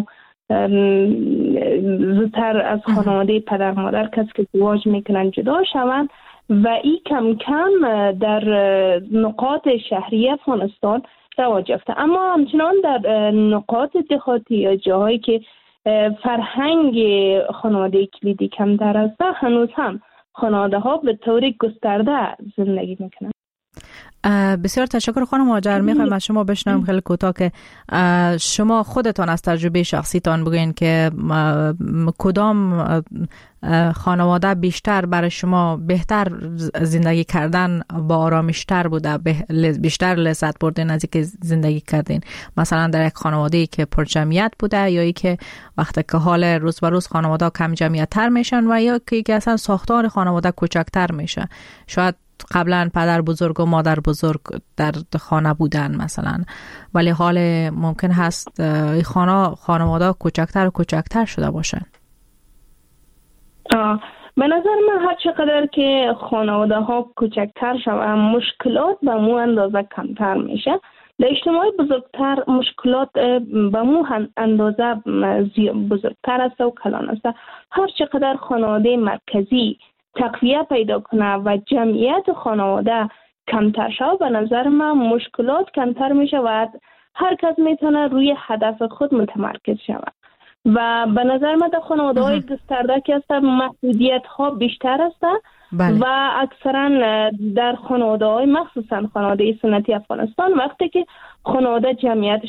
زودتر از خانواده پدر مادر کسی که ازدواج میکنن جدا شوند و این کم کم در نقاط شهری افغانستان رواج یافته. اما همچنان در نقاط دهاتی یا جاهایی که فرهنگ خانواده کلیدی کمتر است، هنوز هم خانواده ها به طور گسترده زندگی میکنن. بسیار تشکر خانم هاجر. میخوایم از شما بشنویم خیلی کوتاه که شما خودتان از تجربه شخصیتان بگوین که کدام خانواده بیشتر برای شما بهتر زندگی کردن با آرامشتر بوده، بیشتر لذت بردین از اینکه زندگی کردین، مثلا در یک خانواده‌ای که پر جمعیت بوده یا ای که وقتی که حال روز به روز خانواده کم جمعیت تر میشن و یا که اصلا ساختار خانواده کوچکتر میشه، شاید قبلا پدر بزرگ و مادر بزرگ در خانه بودن مثلا، ولی حال ممکن هست خانه خانواده کوچکتر و کوچکتر شده باشن. به نظر من هر چقدر که خانواده ها کوچکتر شوند مشکلات به مو اندازه کمتر میشه. در اجتماع بزرگتر مشکلات به مو اندازه بزرگتر است و کلان است. هر چقدر خانواده مرکزی تقویه پیدا کنه و جمعیت خانواده کمتر شود به نظر من مشکلات کمتر میشه و هر کس میتونه روی هدف خود متمرکز شود. و به نظر من در خانواده های گسترده که هستن محدودیت ها بیشتر هستن. بله. و اکثرا در خانواده های مخصوصا خانواده سنتی افغانستان وقتی که خانواده جمعیتش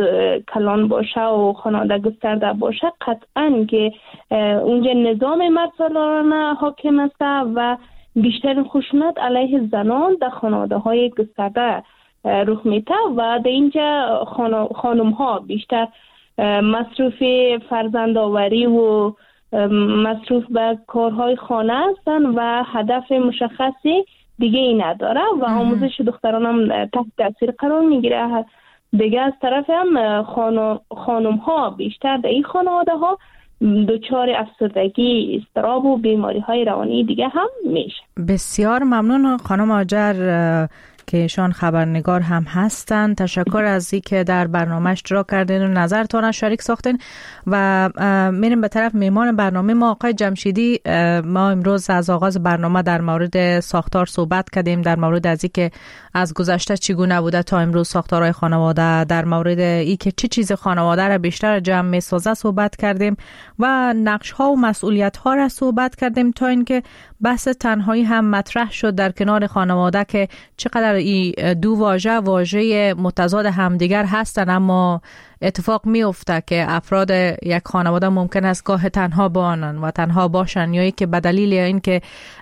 کلان باشه و خانواده گسترده باشه قطعا که اونجا نظام مرد حاکم است و بیشتر خشونت علیه زنان در خانواده های گسترده رخ میده و در اینجا خانم ها بیشتر مصروف فرزندآوری و مصروف به کارهای خانه هستن و هدف مشخصی دیگه ای نداره و آموزش دختران هم تحت تاثیر قرار میگیره. دیگه از طرف هم خانم ها بیشتر در این خانواده ها دچار افسردگی، اضطراب و بیماری های روانی دیگه هم میشه. بسیار ممنون خانم هاجر که ایشان خبرنگار هم هستند. تشکر از این که در برنامه اشتراک کردین و نظرتان شریک ساختین و میریم به طرف میهمان برنامه ما آقای جمشیدی. ما امروز از آغاز برنامه در مورد ساختار صحبت کردیم، در مورد از این که از گذشته چگونه بوده تا امروز ساختارهای خانواده، در مورد این که چه چیز خانواده را بیشتر جمع میسازه صحبت کردیم و نقش ها و مسئولیت ها را صحبت کردیم تا اینکه بحث تنهایی هم مطرح شد در کنار خانواده که چقدر این دو واژه واژه متضاد همدیگر هستن اما اتفاق می افته که افراد یک خانواده ممکن است گاه تنها بانن و تنها باشن یا که به دلیل اینکه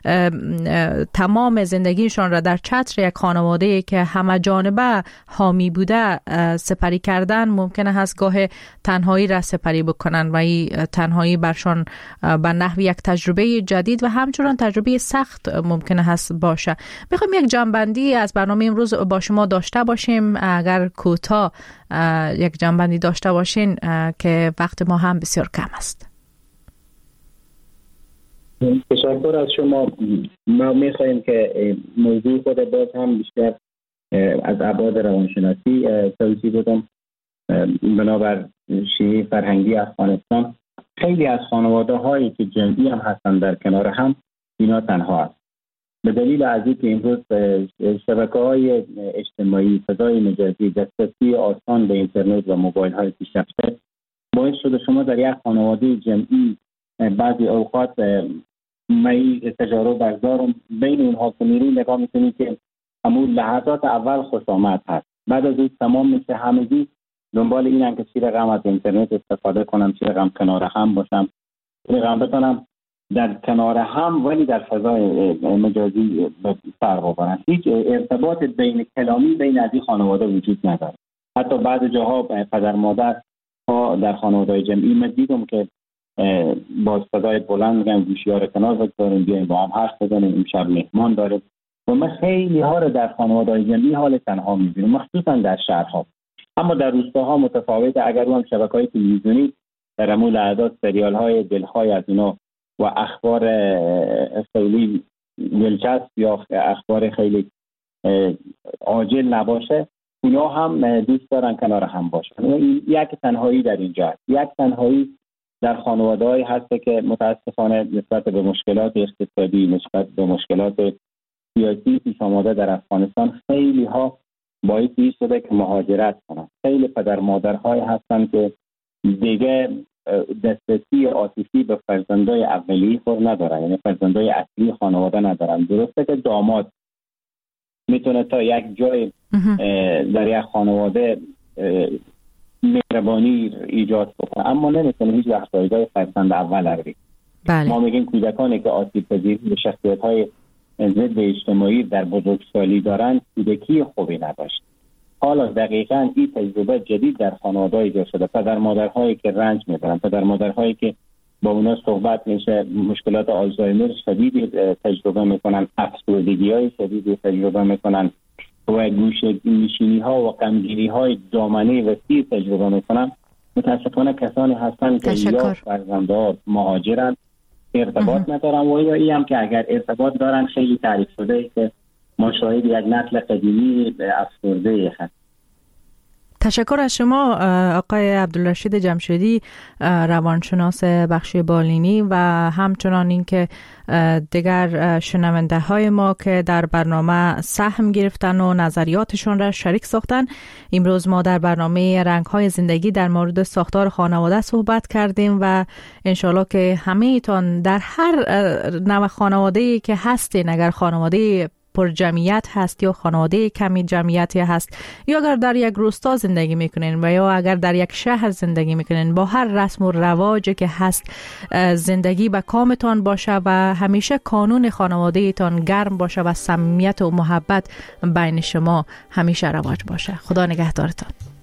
تمام زندگیشان را در چتر یک خانواده که همه جانبه حامی بوده سپری کردن ممکن است گاه تنهایی را سپری بکنن و این تنهایی برشان به نحو یک تجربه جدید و همچنان تجربه سخت ممکن است باشه. میخوایم یک جنبندی از برنامه امروز با شما داشته باشیم، اگر کوتاه یک جنبندی داشته باشین که وقت ما هم بسیار کم است. تشکر از شما. ما میخواییم که موضوع خود باز هم بیشتر از ابعاد روانشناسی توضیح بدم. بنابر شیوه فرهنگی افغانستان خیلی از خانواده هایی که جمعی هم هستن در کنار هم اینا تنها هست به دلیل از اینکه امروز شبکه‌های اجتماعی، فضای مجازی، دسترسی آسان به اینترنت و موبایل های پیشرفته باعث شده شما در یک خانواده جمعی بعضی اوقات می تجارب بردارم بین اونها که میری نگاه میکنید که همون لحظات اول خوش آمد هست، بعد از این تمام میشه همگی دنبال اینن که چی رقم از اینترنت استفاده کنم، چی رقم کنار هم باشم، چی رقم بتونم در کنار هم ولی در فضای مجازی سر ببرن. هیچ ارتباط بین کلامی بین از این خانواده وجود نداره. حتی بعض جاها پدر مادر ها در خانواده جمعی من دیدم که با صدای بلند میگن گوشی‌ها رو کنار بگذاریم بیایم با هم حرف بزنیم، امشب مهمان داریم. و من خیلی ها رو در خانواده جمعی حال تنها میبینم، مخصوصا در شهرها. اما در روستاها متفاوته. اگر هم شبکه‌های تلویزیونی در امول اعداد سریال های دلخواه از اینا و اخبار خیلی دلچسب یا اخبار خیلی عاجل نباشه، اونا هم دوست دارن کنار هم باشن. یک تنهایی در اینجا هست. یک تنهایی در خانواده‌ای هست که متاسفانه نسبت به مشکلات اقتصادی، نسبت به مشکلات سیاسی پیش آمده در افغانستان خیلی ها باعث شده که مهاجرت کنن. خیلی پدر مادرهای هستن که دیگه دسترسی عاطفی به فرزندای اولیه خود ندارن، یعنی فرزندای اصلی خانواده ندارن. درسته که داماد میتونه تا یک جای در یک خانواده مهربانی ایجاد کنه اما نمیتونه هیچ وقت جای فرزند اول روی. بله. ما میگیم کودکانی که آسیب پذیر به شخصیت‌های ضد اجتماعی در بزرگسالی دارن کودکی خوبی نداشت. حالا دقیقاً این تجربه جدید در خانواده ایجاد شده. پدر مادرهایی که رنج میبرن، پدر مادرهایی که با اونا صحبت میشه مشکلات آلزایمر شدیدی تجربه میکنن، افسردگی‌های شدیدی تجربه میکنن و گوشه نشینی ها و غمگینی های دامنه وسیع تجربه میکنن. متاسفانه کسانی هستن که یا فرزندان مهاجرن ارتباط ندارن و یا این هم که اگر ارتباط دارن خیلی تعریف شده که ما شاهد یک نسل قدیمی افسرده هست. تشکر از شما آقای عبدالرشید جمشیدی، روانشناس بخش بالینی و همچنان اینکه دیگر شنونده های ما که در برنامه سهم گرفتن و نظریاتشون را شریک ساختن. امروز ما در برنامه رنگ های زندگی در مورد ساختار خانواده صحبت کردیم و انشالله که همه ایتان در هر نوع خانواده‌ای که هستین، اگر خانواده پر جمعیت هست یا خانواده کمی جمعیتی هست یا اگر در یک روستا زندگی میکنین و یا اگر در یک شهر زندگی میکنین، با هر رسم و رواجی که هست زندگی به کامتان باشه و همیشه کانون خانواده تان گرم باشه و صمیمیت و محبت بین شما همیشه رواج باشه. خدا نگهدارتان.